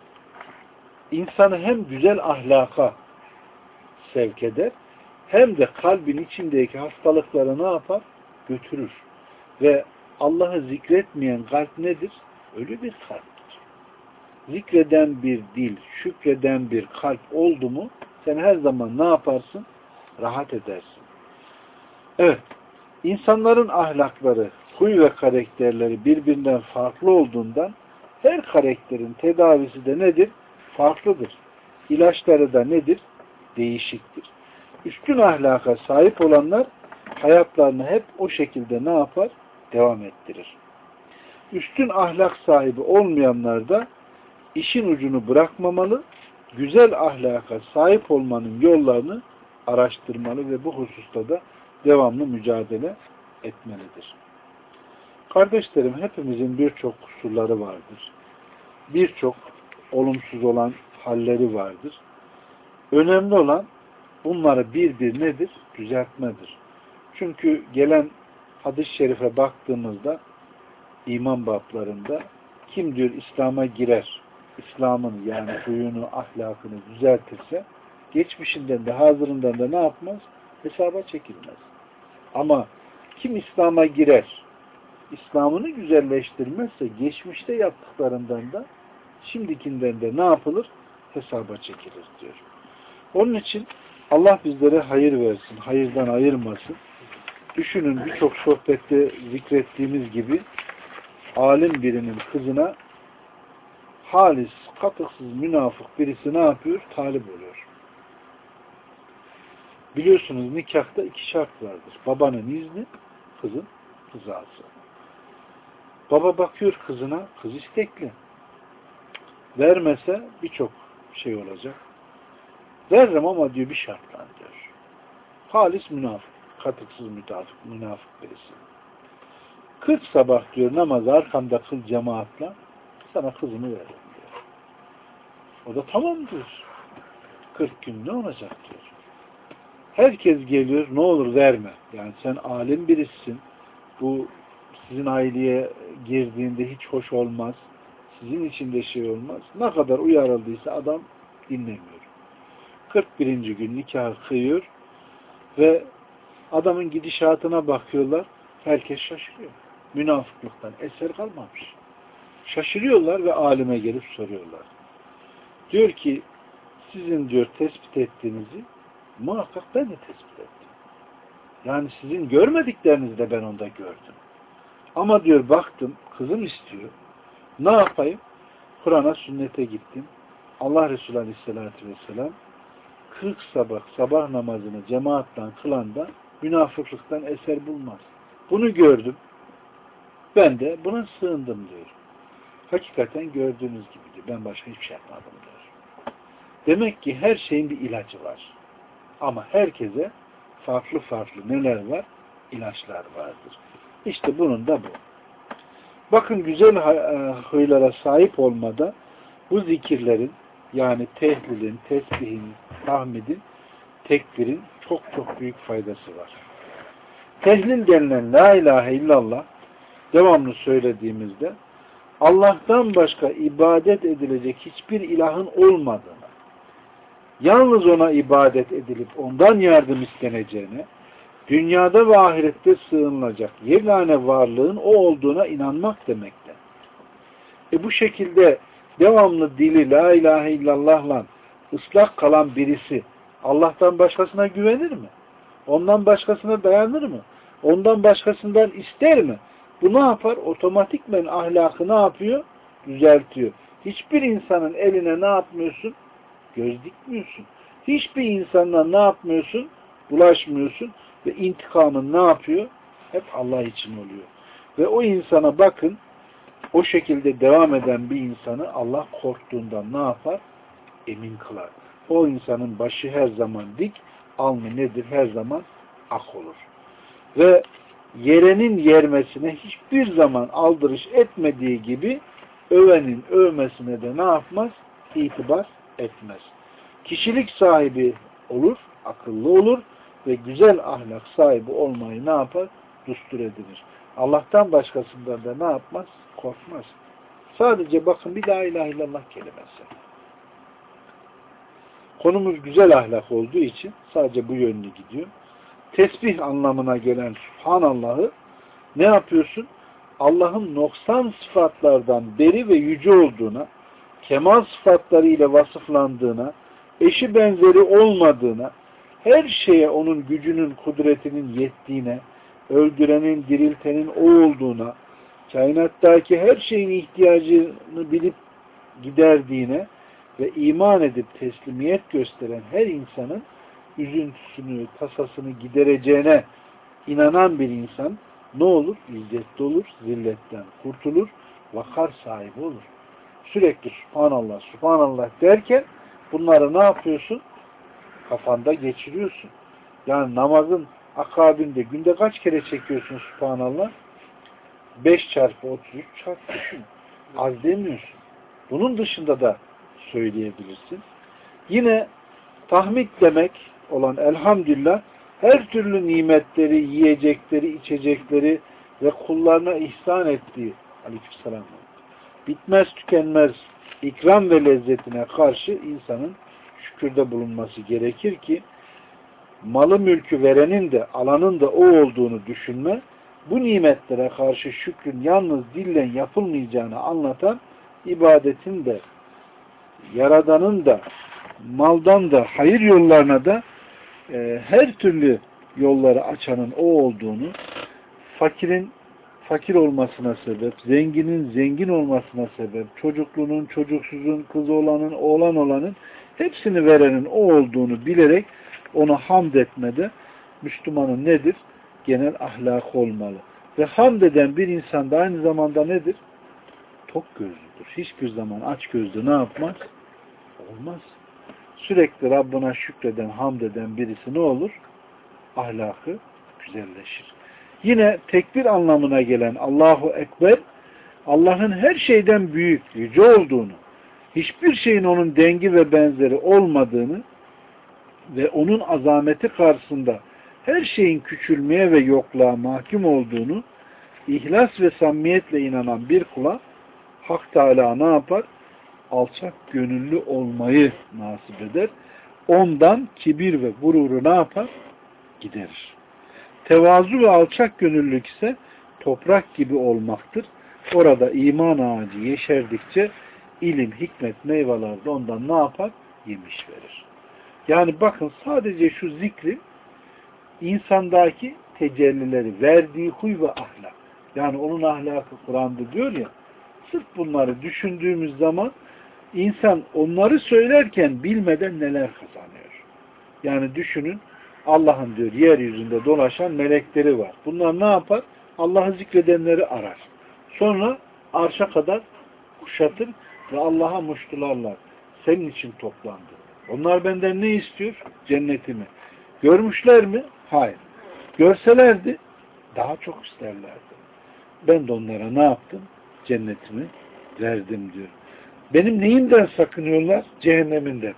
[SPEAKER 1] insanı hem güzel ahlaka sevk eder hem de kalbin içindeki hastalıkları ne yapar? Götürür. Ve Allah'ı zikretmeyen kalp nedir? Ölü bir kalptir. Zikreden bir dil, şükreden bir kalp oldu mu sen her zaman ne yaparsın? Rahat edersin. Evet. İnsanların ahlakları, huy ve karakterleri birbirinden farklı olduğundan her karakterin tedavisi de nedir? Farklıdır. İlaçları da nedir? Değişiktir. Üstün ahlaka sahip olanlar hayatlarını hep o şekilde ne yapar? Devam ettirir. Üstün ahlak sahibi olmayanlar da işin ucunu bırakmamalı, güzel ahlaka sahip olmanın yollarını araştırmalı ve bu hususta da devamlı mücadele etmelidir. Kardeşlerim, hepimizin birçok kusurları vardır. Birçok olumsuz olan halleri vardır. Önemli olan bunları bir bir nedir? Düzeltmedir. Çünkü gelen hadis-i şerife baktığımızda iman bablarında kim diyor İslam'a girer, İslam'ın yani huyunu, ahlakını düzeltirse geçmişinden de hazırından da ne yapmaz? Hesaba çekilmez. Ama kim İslam'a girer, İslam'ını güzelleştirmezse geçmişte yaptıklarından da şimdikinden de ne yapılır? Hesaba çekilir diyor. Onun için Allah bizlere hayır versin, hayırdan ayırmasın. Düşünün birçok sohbette zikrettiğimiz gibi alim birinin kızına halis, katıksız, münafık birisi ne yapıyor? Talip oluyor. Biliyorsunuz nikahta iki şart vardır. Babanın izni, kızın rızası. Baba bakıyor kızına, kız istekli. Vermese birçok şey olacak. Veririm ama diyor bir şartla diyor. Halis münafık, katıksız münafık, münafık birisi. Kırk sabah diyor namazı arkamda kıl cemaatla sana kızımı veririm diyor. O da tamam diyor. Kırk gün ne olacak diyor. Herkes geliyor ne olur verme. Yani sen alim birisin. Bu sizin aileye girdiğinde hiç hoş olmaz. Sizin için de şey olmaz. Ne kadar uyarıldıysa adam dinlemiyor. kırk birinci gün nikah kıyıyor ve adamın gidişatına bakıyorlar. Herkes şaşırıyor. Münafıklıktan eser kalmamış. Şaşırıyorlar ve alime gelip soruyorlar. Diyor ki sizin diyor tespit ettiğinizi muhakkak ben de tespit ettim. Yani sizin görmediklerinizi de ben onda gördüm. Ama diyor baktım kızım istiyor. Ne yapayım? Kur'an'a sünnete gittim. Allah Resulü Aleyhisselatü Vesselam kırk sabah sabah namazını cemaatle kılan da münafıklıktan eser bulmaz. Bunu gördüm. Ben de buna sığındım diyor. Hakikaten gördüğünüz gibi diyor. Ben başka hiçbir şey yapmadım diyor. Demek ki her şeyin bir ilacı var. Ama herkese farklı farklı neler var? İlaçlar vardır. İşte bunun da bu. Bakın güzel huylara sahip olmada bu zikirlerin yani tehlilin, tesbihin, tahmidin, tekbirin çok çok büyük faydası var. Tehlil denilen la ilahe illallah devamlı söylediğimizde Allah'tan başka ibadet edilecek hiçbir ilahın olmadığını, yalnız ona ibadet edilip ondan yardım isteneceğine, dünyada ve ahirette sığınılacak yegane varlığın o olduğuna inanmak demektir. E bu şekilde devamlı dili la ilahe illallah'la ıslak kalan birisi Allah'tan başkasına güvenir mi? Ondan başkasına dayanır mı? Ondan başkasından ister mi? Bu ne yapar? Otomatikmen ahlakı ne yapıyor? Düzeltiyor. Hiçbir insanın eline ne yapmıyorsun? Göz dikmiyorsun. Hiçbir insanla ne yapmıyorsun? Bulaşmıyorsun. Ve intikamın ne yapıyor? Hep Allah için oluyor. Ve o insana bakın, o şekilde devam eden bir insanı Allah korktuğundan ne yapar? Emin kılar. O insanın başı her zaman dik, alnı nedir? Her zaman ak olur. Ve yerenin yermesine hiçbir zaman aldırış etmediği gibi övenin övmesine de ne yapmaz? İtibar etmez. Kişilik sahibi olur, akıllı olur ve güzel ahlak sahibi olmayı ne yapar? Düstur edilir. Allah'tan başkasından da ne yapmaz? Korkmaz. Sadece bakın bir la ilahe illallah kelimesi. Konumuz güzel ahlak olduğu için sadece bu yönlü gidiyor. Tesbih anlamına gelen Subhanallah'ı ne yapıyorsun? Allah'ın noksan sıfatlardan beri ve yüce olduğuna, kemal sıfatlarıyla vasıflandığına, eşi benzeri olmadığına, her şeye onun gücünün, kudretinin yettiğine, öldürenin, diriltenin o olduğuna, kainattaki her şeyin ihtiyacını bilip giderdiğine ve iman edip teslimiyet gösteren her insanın üzüntüsünü, tasasını gidereceğine inanan bir insan ne olur? İzzetli olur, zilletten kurtulur, vakar sahibi olur. Sürekli Subhanallah, Subhanallah derken bunları ne yapıyorsun? Kafanda geçiriyorsun. Yani namazın akabinde günde kaç kere çekiyorsun Subhanallah? beş çarpı otuz üç çarpı düşün. Az demiyorsun. Bunun dışında da söyleyebilirsin. Yine tahmid demek olan elhamdülillah her türlü nimetleri, yiyecekleri, içecekleri ve kullarına ihsan ettiği aleykümselam bitmez tükenmez ikram ve lezzetine karşı insanın şükürde bulunması gerekir ki malı mülkü verenin de alanın da o olduğunu düşünme, bu nimetlere karşı şükrün yalnız dillen yapılmayacağını anlatan ibadetin de Yaradan'ın da maldan da hayır yollarına da e, her türlü yolları açanın o olduğunu, fakirin fakir olmasına sebep, zenginin zengin olmasına sebep, çocukluğunun, çocuksuzun, kız olanın, oğlan olanın hepsini verenin o olduğunu bilerek ona hamd etmede Müslümanın nedir? Genel ahlakı olmalı. Ve hamd eden bir insan da aynı zamanda nedir? Tok gözlüdür. Hiçbir zaman aç gözlü ne yapmaz? Olmaz. Sürekli Rabbına şükreden, hamd eden birisi ne olur? Ahlakı güzelleşir. Yine tekbir anlamına gelen Allahu Ekber, Allah'ın her şeyden büyük, yüce olduğunu, hiçbir şeyin onun dengi ve benzeri olmadığını ve onun azameti karşısında her şeyin küçülmeye ve yokluğa mahkum olduğunu ihlas ve samimiyetle inanan bir kula Hak Teala ne yapar? Alçak gönüllü olmayı nasip eder. Ondan kibir ve gururu ne yapar? Giderir. Tevazu ve alçak gönüllülük ise toprak gibi olmaktır. Orada iman ağacı yeşerdikçe ilim, hikmet, meyveler de ondan ne yapar? Yemiş verir. Yani bakın sadece şu zikrin insandaki tecellileri, verdiği huy ve ahlak. Yani onun ahlakı Kur'an'da diyor ya, sırf bunları düşündüğümüz zaman insan onları söylerken bilmeden neler kazanıyor. Yani düşünün, Allah'ın diyor yeryüzünde dolaşan melekleri var. Bunlar ne yapar? Allah'ı zikredenleri arar. Sonra arşa kadar kuşatır ve Allah'a muştularlar. Senin için toplandı. Onlar benden ne istiyor? Cennetimi. Görmüşler mi? Hayır. Görselerdi daha çok isterlerdi. Ben de onlara ne yaptım? Cennetimi verdim diyor. Benim neyimden sakınıyorlar? Cehenneminden.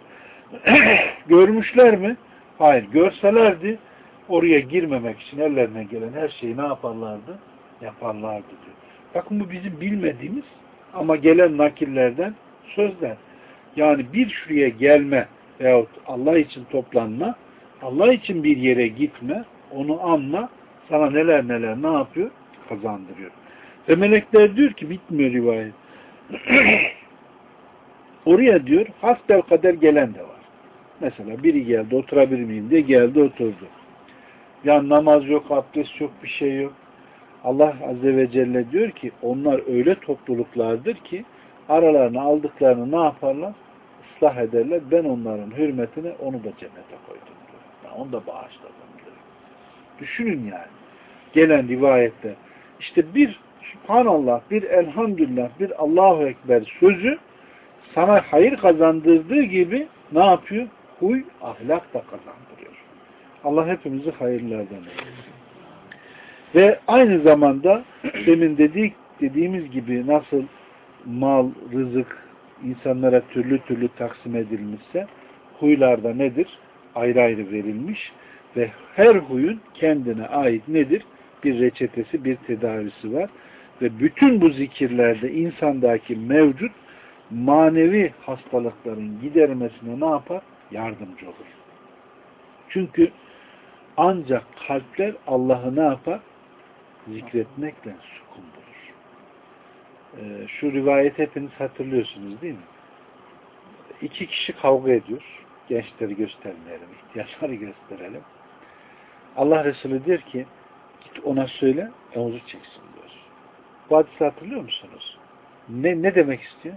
[SPEAKER 1] Görmüşler mi? Hayır. Görselerdi oraya girmemek için ellerine gelen her şeyi ne yaparlardı? Yaparlardı diyor. Bakın bu bizim bilmediğimiz ama gelen nakillerden sözler. Yani bir şuraya gelme veyahut Allah için toplanma, Allah için bir yere gitme, onu anla, sana neler neler ne yapıyor? Kazandırıyor. Ve melekler diyor ki, bitmiyor rivayet. Oraya diyor, hasbelkader gelen de var. Mesela biri geldi, oturabilir miyim diye geldi, oturdu. Ya namaz yok, abdest yok, bir şey yok. Allah Azze ve Celle diyor ki onlar öyle topluluklardır ki aralarına aldıklarını ne yaparlar? Islah ederler. Ben onların hürmetine onu da cennete koydum diyor. Yani onu da bağışladım diyor. Düşünün yani. Gelen rivayette işte bir Subhanallah, bir Elhamdülillah, bir Allahu Ekber sözü sana hayır kazandırdığı gibi ne yapıyor? Huy, ahlak da kazandırıyor. Allah hepimizi hayırlardan eylesin. Ve aynı zamanda demin dedik, dediğimiz gibi nasıl mal, rızık insanlara türlü türlü taksim edilmişse huylarda nedir? Ayrı ayrı verilmiş ve her huyun kendine ait nedir? Bir reçetesi, bir tedavisi var. Ve bütün bu zikirlerde insandaki mevcut manevi hastalıkların gidermesine ne yapar? Yardımcı olur. Çünkü ancak kalpler Allah'ı ne yapar? Zikretmekle sükun bulur. Ee, şu rivayet hepiniz hatırlıyorsunuz değil mi? İki kişi kavga ediyor. Gençleri göstermeyelim, ihtiyaçları gösterelim. Allah Resulü diyor ki git ona söyle, omuzu çeksin diyor. Bu hadisi hatırlıyor musunuz? Ne, ne demek istiyor?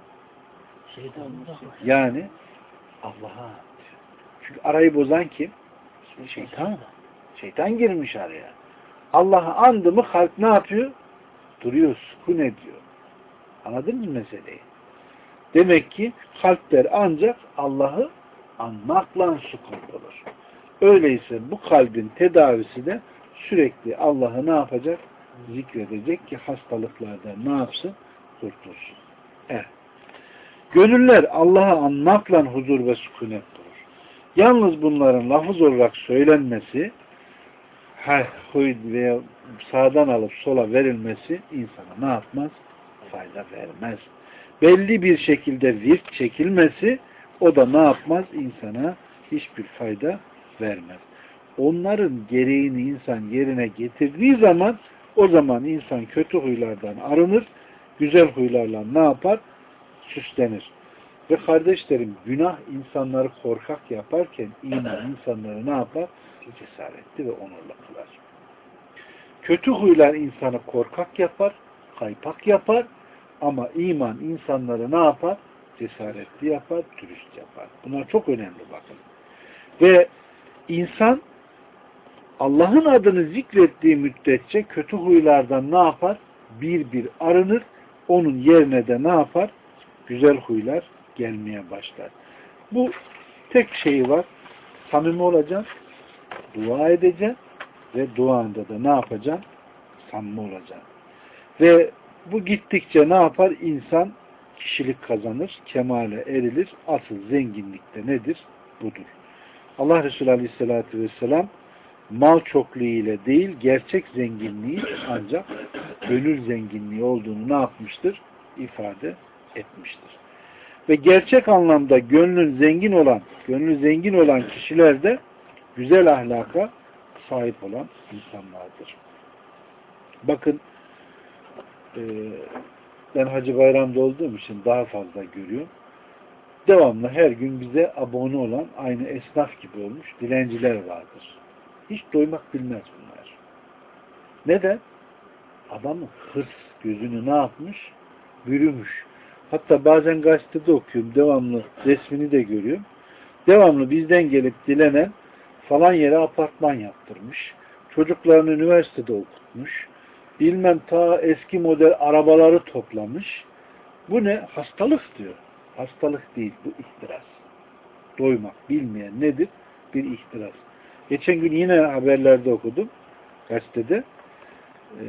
[SPEAKER 1] Yani Allah'a çünkü arayı bozan kim? Şeytan. Şeytan girmiş araya. Allah'ı andı mı kalp ne yapıyor? Duruyor, sükun ediyor. Anladın mı meseleyi? Demek ki kalpler ancak Allah'ı anmakla sükun olur. Öyleyse bu kalbin tedavisi de sürekli Allah'ı ne yapacak? Zikredecek ki hastalıklardan ne yapsın? Kurtulsun. Evet. Gönüller Allah'ı anmakla huzur ve sükunet bulur. Yalnız bunların lafız olarak söylenmesi huy veya sağdan alıp sola verilmesi insana ne yapmaz? Fayda vermez. Belli bir şekilde virt çekilmesi o da ne yapmaz? İnsana hiçbir fayda vermez. Onların gereğini insan yerine getirdiği zaman o zaman insan kötü huylardan arınır, güzel huylarla ne yapar? Süslenir. Ve kardeşlerim günah insanları korkak yaparken iman insanları ne yapar? Cesaretli ve onurlu kılar. Kötü huylar insanı korkak yapar, kaypak yapar ama iman insanları ne yapar? Cesaretli yapar, dürüst yapar. Bunlar çok önemli bakın. Ve insan Allah'ın adını zikrettiği müddetçe kötü huylardan ne yapar? Bir bir arınır. Onun yerine de ne yapar? Güzel huylar gelmeye başlar. Bu tek şeyi var. Samimi olacaksın, dua edeceksin ve duanda da ne yapacaksın? Samimi olacaksın. Ve bu gittikçe ne yapar? İnsan kişilik kazanır, kemale erilir. Asıl zenginlik de nedir? Budur. Allah Resulü Aleyhisselatü Vesselam mal çokluğu ile değil, gerçek zenginliği ancak gönül zenginliği olduğunu ne yapmıştır? İfade etmiştir. Ve gerçek anlamda gönlün zengin olan, gönlü zengin olan kişiler de güzel ahlaka sahip olan insanlardır. Bakın e, ben Hacı Bayram'da olduğum için daha fazla görüyorum. Devamlı her gün bize abone olan aynı esnaf gibi olmuş dilenciler vardır. Hiç doymak bilmez bunlar. Neden? Adamın hırs gözünü ne yapmış? Bürümüş. Hatta bazen gazetede okuyorum. Devamlı resmini de görüyorum. Devamlı bizden gelip dilenen falan yere apartman yaptırmış. Çocuklarını üniversitede okutmuş. Bilmem ta eski model arabaları toplamış. Bu ne? Hastalık diyor. Hastalık değil. Bu ihtiras. Doymak bilmeyen nedir? Bir ihtiras. Geçen gün yine haberlerde okudum. Gazetede. Ee,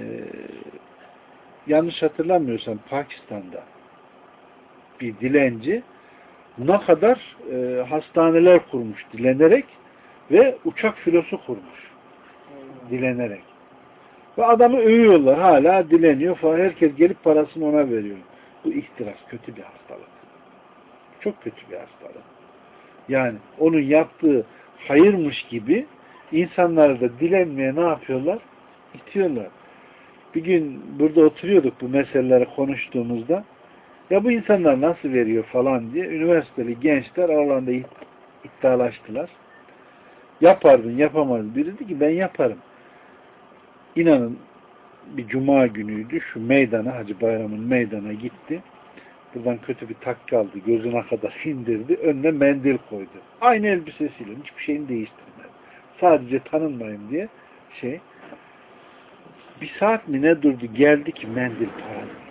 [SPEAKER 1] yanlış hatırlamıyorsam Pakistan'da bir dilenci ne kadar e, hastaneler kurmuş dilenerek ve uçak filosu kurmuş dilenerek. Ve adamı övüyorlar. Hala dileniyor falan. Herkes gelip parasını ona veriyor. Bu ihtiras. Kötü bir hastalık. Çok kötü bir hastalık. Yani onun yaptığı hayırmış gibi insanları da dilenmeye ne yapıyorlar? İtiyorlar. Bir gün burada oturuyorduk bu meseleleri konuştuğumuzda ya bu insanlar nasıl veriyor falan diye üniversiteli gençler aralarında iddialaştılar. Yapardın, yapamazdın. Biri dedi ki ben yaparım. İnanın bir cuma günüydü. Şu meydana, Hacı Bayram'ın meydana gitti. Buradan kötü bir takki aldı. Gözüne kadar indirdi. Önüne mendil koydu. Aynı elbisesiyle. Hiçbir şeyini değiştirmedi. Sadece tanınmayayım diye şey. Bir saat mi ne durdu? Geldi ki mendil para değil.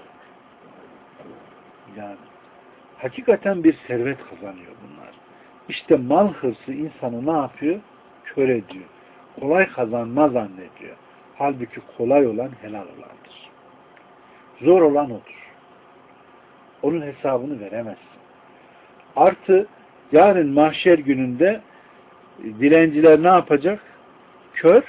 [SPEAKER 1] Yani hakikaten bir servet kazanıyor bunlar. İşte mal hırsı insanı ne yapıyor? Kör ediyor. Kolay kazanma zannediyor. Halbuki kolay olan helal olandır. Zor olan odur. Onun hesabını veremezsin. Artı yarın mahşer gününde dilenciler ne yapacak? Kör,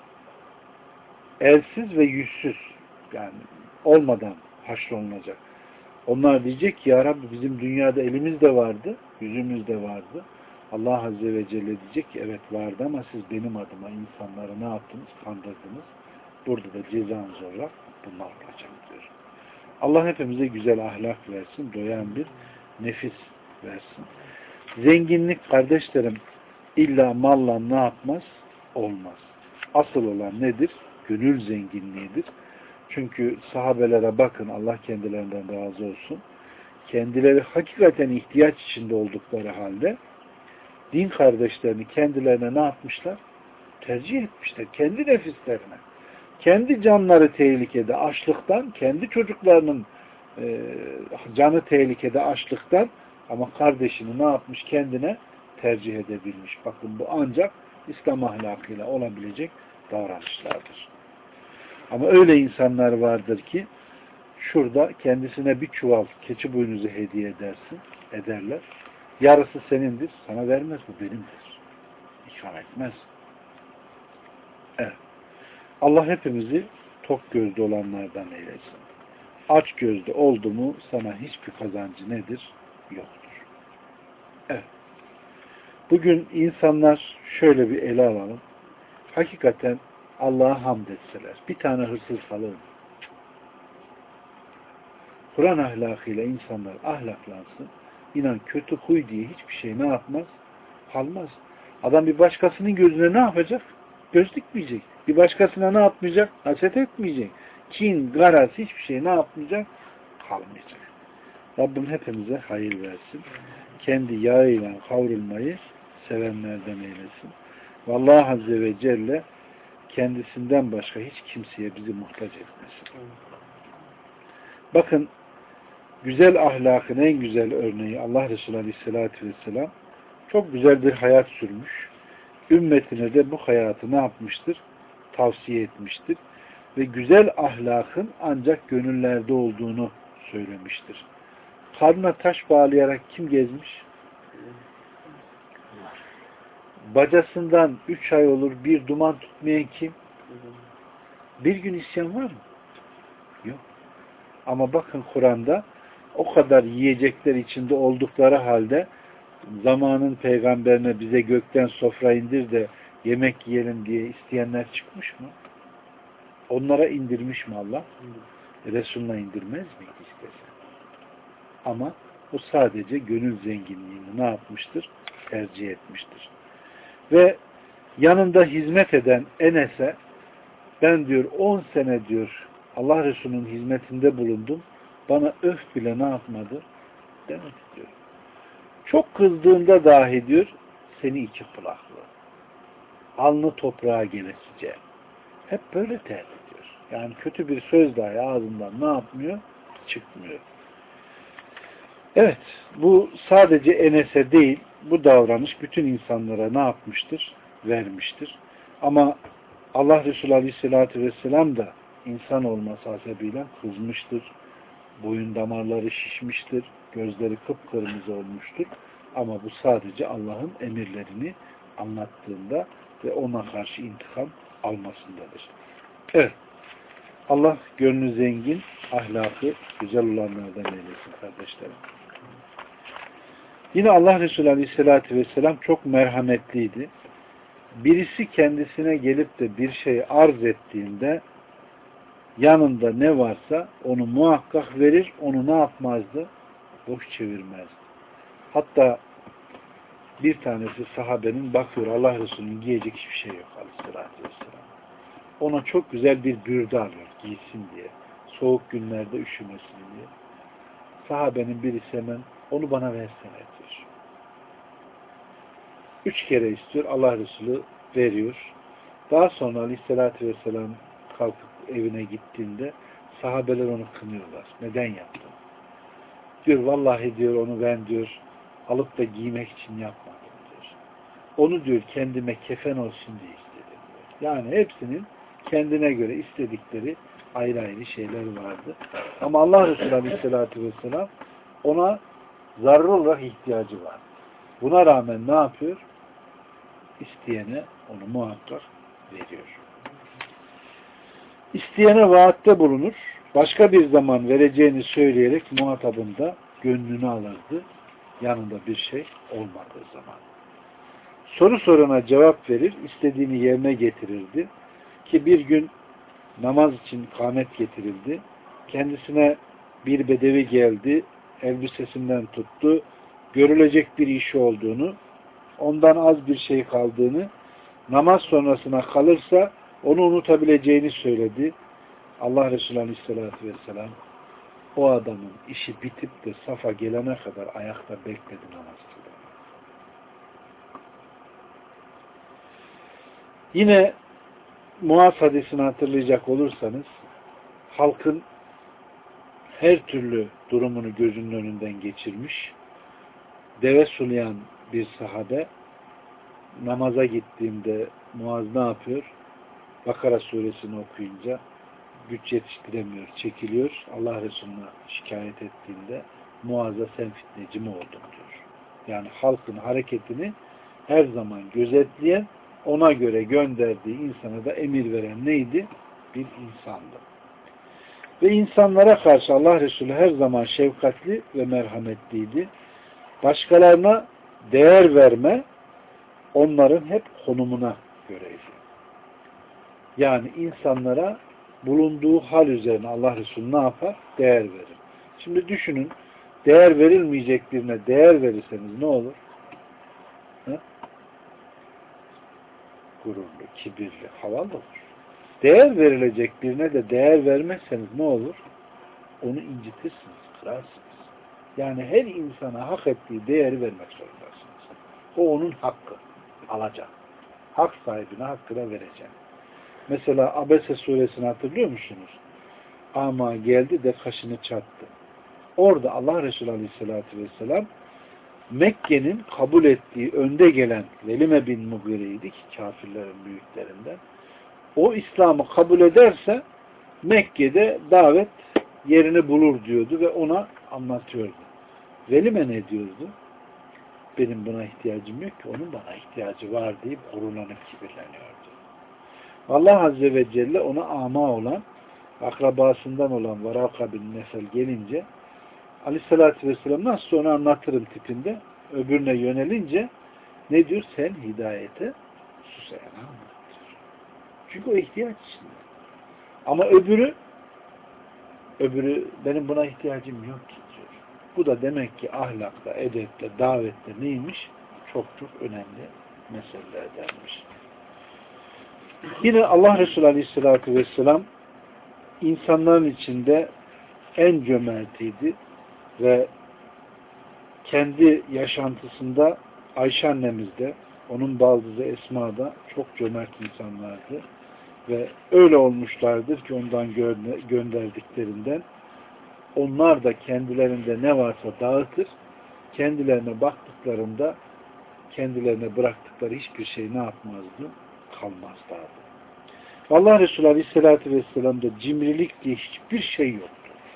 [SPEAKER 1] elsiz ve yüzsüz. Yani olmadan haşrolunacak. Onlar diyecek ki ya Rabbi bizim dünyada elimiz de vardı, yüzümüz de vardı. Allah Azze ve Celle diyecek ki evet vardı ama siz benim adıma insanları ne yaptınız? Kandırdınız. Burada da cezanız olarak bunlar olacak diyor. Allah hepimize güzel ahlak versin, doyan bir nefis versin. Zenginlik kardeşlerim illa malla ne yapmaz? Olmaz. Asıl olan nedir? Gönül zenginliğidir. Çünkü sahabelere bakın, Allah kendilerinden razı olsun. Kendileri hakikaten ihtiyaç içinde oldukları halde din kardeşlerini kendilerine ne yapmışlar? Tercih etmişler. Kendi nefislerine. Kendi canları tehlikede açlıktan, kendi çocuklarının e, canı tehlikede açlıktan ama kardeşini ne yapmış? Kendine tercih edebilmiş. Bakın bu ancak İslam ahlakıyla olabilecek davranışlardır. Ama öyle insanlar vardır ki şurada kendisine bir çuval keçi boynuzu hediye edersin, ederler. Yarısı senindir, sana vermez, bu benimdir. İkram etmez. Evet. Allah hepimizi tok gözlü olanlardan eylesin. Aç gözlü oldu mu sana hiçbir kazancı nedir? Yoktur. Evet. Bugün insanlar şöyle bir ele alalım. Hakikaten Allah'a hamd etseler. Bir tane hırsız kalır mı? Kur'an ahlakıyla insanlar ahlaklansın. İnan kötü huy diye hiçbir şey ne yapmaz? Kalmaz. Adam bir başkasının gözüne ne yapacak? Göz dikmeyecek. Bir başkasına ne yapmayacak? Haset etmeyecek. Kin, garaz hiçbir şey ne yapmayacak? Kalmayacak. Rabbim hepimize hayır versin. Kendi yağıyla kavrulmayı sevenlerden eylesin. Vallahi Azze ve Celle kendisinden başka hiç kimseye bizi muhtaç etmesin. Bakın güzel ahlakın en güzel örneği Allah Resulü Aleyhisselatü Vesselam çok güzel bir hayat sürmüş. Ümmetine de bu hayatı ne yapmıştır? Tavsiye etmiştir. Ve güzel ahlakın ancak gönüllerde olduğunu söylemiştir. Karnına taş bağlayarak kim gezmiş? Bacasından üç ay olur bir duman tutmayan kim? Bir gün isyan var mı? Yok. Ama bakın Kur'an'da o kadar yiyecekler içinde oldukları halde zamanın peygamberine bize gökten sofra indir de yemek yiyelim diye isteyenler çıkmış mı? Onlara indirmiş mi Allah? Resulüne indirmez miydi istese? Ama o sadece gönül zenginliğini ne yapmıştır? Tercih etmiştir. Ve yanında hizmet eden Enes'e ben diyor on sene diyor Allah Resulü'nün hizmetinde bulundum. Bana öf bile ne yapmadı? Demedi diyor. Çok kızdığında dahi diyor seni iki kulaklı. Alnı toprağa gelesice. Hep böyle terk ediyor. Yani kötü bir söz dahi ağzından ne yapmıyor? Çıkmıyor. Evet. Bu sadece Enes'e değil, bu davranış bütün insanlara ne yapmıştır? Vermiştir. Ama Allah Resulü Aleyhisselatü Vesselam da insan olması hasebiyle kızmıştır. Boyun damarları şişmiştir. Gözleri kıpkırmızı olmuştur. Ama bu sadece Allah'ın emirlerini anlattığında ve ona karşı intikam almasındadır. Evet. Allah gönlü zengin, ahlakı güzel olanlardan eylesin kardeşlerim. Yine Allah Resulü Aleyhisselatü Vesselam çok merhametliydi. Birisi kendisine gelip de bir şey arz ettiğinde yanında ne varsa onu muhakkak verir, onu ne yapmazdı? Boş çevirmezdi. Hatta bir tanesi sahabenin bakıyor Allah Resulü'nün giyecek hiçbir şey yok aleyhissalatü vesselam. Ona çok güzel bir bürde alıyor giysin diye. Soğuk günlerde üşümesin diye. Sahabenin birisi hemen onu bana versene diyor. Üç kere istiyor. Allah Resulü veriyor. Daha sonra aleyhissalatü vesselam kalkıp evine gittiğinde sahabeler onu kınıyorlar. Neden yaptın? Diyor vallahi diyor onu ben diyor alıp da giymek için yapmadım diyor. Onu diyor kendime kefen olsun diye istedim diyor. Yani hepsinin kendine göre istedikleri ayrı ayrı şeyler vardı. Ama Allah Resulü Aleyhisselatü Vesselam ona zararlı olarak ihtiyacı var. Buna rağmen ne yapıyor? İsteyene onu muhakkak veriyor. İsteyene vaatte bulunur. Başka bir zaman vereceğini söyleyerek muhatabın da gönlünü alırdı. Yanında bir şey olmadığı zaman. Soru sorana cevap verir, istediğini yerine getirirdi. Ki bir gün namaz için kâmet getirildi. Kendisine bir bedevi geldi, elbisesinden tuttu, görülecek bir işi olduğunu, ondan az bir şey kaldığını, namaz sonrasına kalırsa onu unutabileceğini söyledi. Allah Resulü Aleyhisselatü Vesselam o adamın işi bitip de safa gelene kadar ayakta bekledi namaz kıldı. Yine Muaz hadisini hatırlayacak olursanız halkın her türlü durumunu gözünün önünden geçirmiş, deve sulayan bir sahabe namaza gittiğinde Muaz ne yapıyor? Bakara suresini okuyunca güç yetiştiremiyor, çekiliyor. Allah Resulü'ne şikayet ettiğinde Muaz'a sen fitneci mi oldun diyor. Yani halkın hareketini her zaman gözetleyen, ona göre gönderdiği insana da emir veren neydi? Bir insandı. Ve insanlara karşı Allah Resulü her zaman şefkatli ve merhametliydi. Başkalarına değer verme onların hep konumuna göreydi. Yani insanlara bulunduğu hal üzerine Allah Resulü ne yapar? Değer verir. Şimdi düşünün, değer verilmeyecek birine değer verirseniz ne olur? He? Gururlu, kibirli, havalı olur. Değer verilecek birine de değer vermezseniz ne olur? Onu incitirsiniz, kırarsınız. Yani her insana hak ettiği değeri vermek zorundasınız. O onun hakkı. Alacak. Hak sahibine hakkını verecek. Mesela Abese suresini hatırlıyor musunuz? Ama geldi de kaşını çattı. Orada Allah Resulü Aleyhisselatü Vesselam Mekke'nin kabul ettiği önde gelen Velime bin Mugire'ydi ki kafirlerin büyüklerinden. O İslam'ı kabul ederse Mekke'de davet yerini bulur diyordu ve ona anlatıyordu. Velime ne diyordu? Benim buna ihtiyacım yok ki, onun bana ihtiyacı var deyip gururlanıp kibirleniyordu. Allah Azze ve Celle ona ama olan, akrabasından olan Varaka bin Nefel gelince Aleyhisselatü Vesselam nasıl onu anlatırım tipinde öbürüne yönelince ne diyor? Sen hidayete susayana anlattır. Çünkü o ihtiyaç içinde. Ama öbürü öbürü benim buna ihtiyacım yok ki diyor. Bu da demek ki ahlakla, edeple, davette neymiş? Çok çok önemli meselelerdenmiş. Yine Allah Resulü Aleyhisselatü Vesselam insanların içinde en cömertiydi ve kendi yaşantısında Ayşe annemiz de, onun baldızı Esma da çok cömert insanlardı ve öyle olmuşlardır ki ondan gönderdiklerinden onlar da kendilerinde ne varsa dağıtır, kendilerine baktıklarında kendilerine bıraktıkları hiçbir şey ne yapmazdı? Kalmazlardı. Allah Resulü Aleyhisselatü Vesselam'da cimrilik diye hiçbir şey yoktu.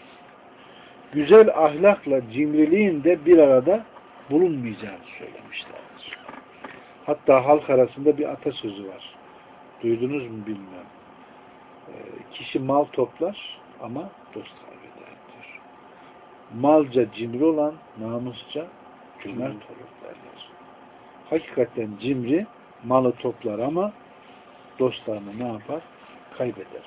[SPEAKER 1] Güzel ahlakla cimriliğin de bir arada bulunmayacağını söylemişlerdir. Hatta halk arasında bir atasözü var. Duydunuz mu bilmem. E, kişi mal toplar ama dost kaybeder diyor. Malca cimri olan namusça cömert olur derler. Hakikaten cimri malı toplar ama dostlarını ne yapar? Kaybeder.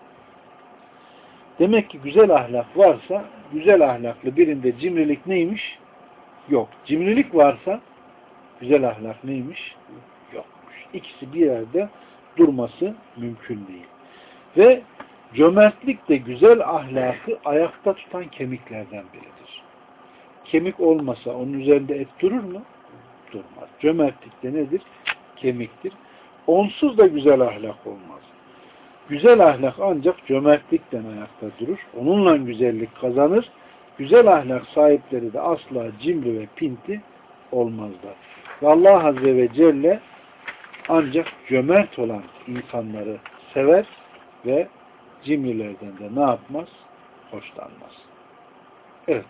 [SPEAKER 1] Demek ki güzel ahlak varsa, güzel ahlaklı birinde cimrilik neymiş? Yok. Cimrilik varsa güzel ahlak neymiş? Yokmuş. İkisi bir yerde durması mümkün değil. Ve cömertlik de güzel ahlakı ayakta tutan kemiklerden biridir. Kemik olmasa onun üzerinde et durur mu? Durmaz. Cömertlik de nedir? Kemiktir. Onsuz da güzel ahlak olmaz. Güzel ahlak ancak cömertlikten ayakta durur. Onunla güzellik kazanır. Güzel ahlak sahipleri de asla cimri ve pinti olmazlar. Ve Allah Azze ve Celle ancak cömert olan insanları sever ve cimrilerden de ne yapmaz? Hoşlanmaz. Evet.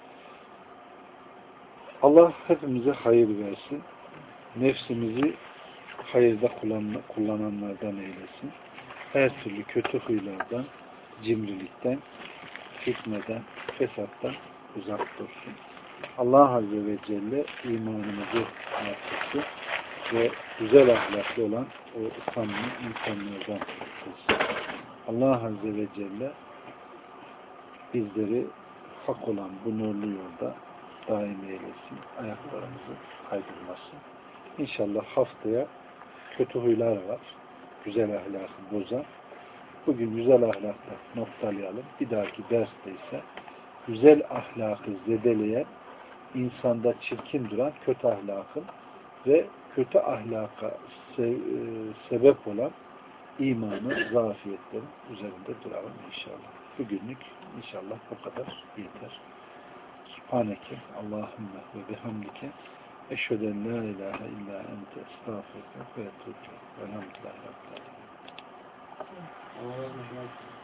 [SPEAKER 1] Allah hepimize hayır versin. Nefsimizi hayırda kullananlardan eylesin. Her türlü kötü huylardan, cimrilikten, fitneden, fesattan uzak dursun. Allah Azze ve Celle imanımızı artırsın ve güzel ahlaklı olan o samimi insanlardan kılsın. Allah Azze ve Celle bizleri hak olan bu nurlu yolda daim eylesin. Ayaklarımızı kaydırmasın. İnşallah haftaya kötü huylar var. Güzel ahlakı bozan. Bugün güzel ahlakla noktalayalım. Bir dahaki derste ise güzel ahlakı zedeleyen, insanda çirkin duran kötü ahlakın ve kötü ahlaka se e, sebep olan imanı, zafiyetlerin üzerinde duralım inşallah. Bugünlük inşallah bu kadar yeter. Subhaneke Allahümme ve bihamdike eşheden la ilahe illa ente estağfurullah ve etûbü. Velhamdülillahi Rabbil alemin.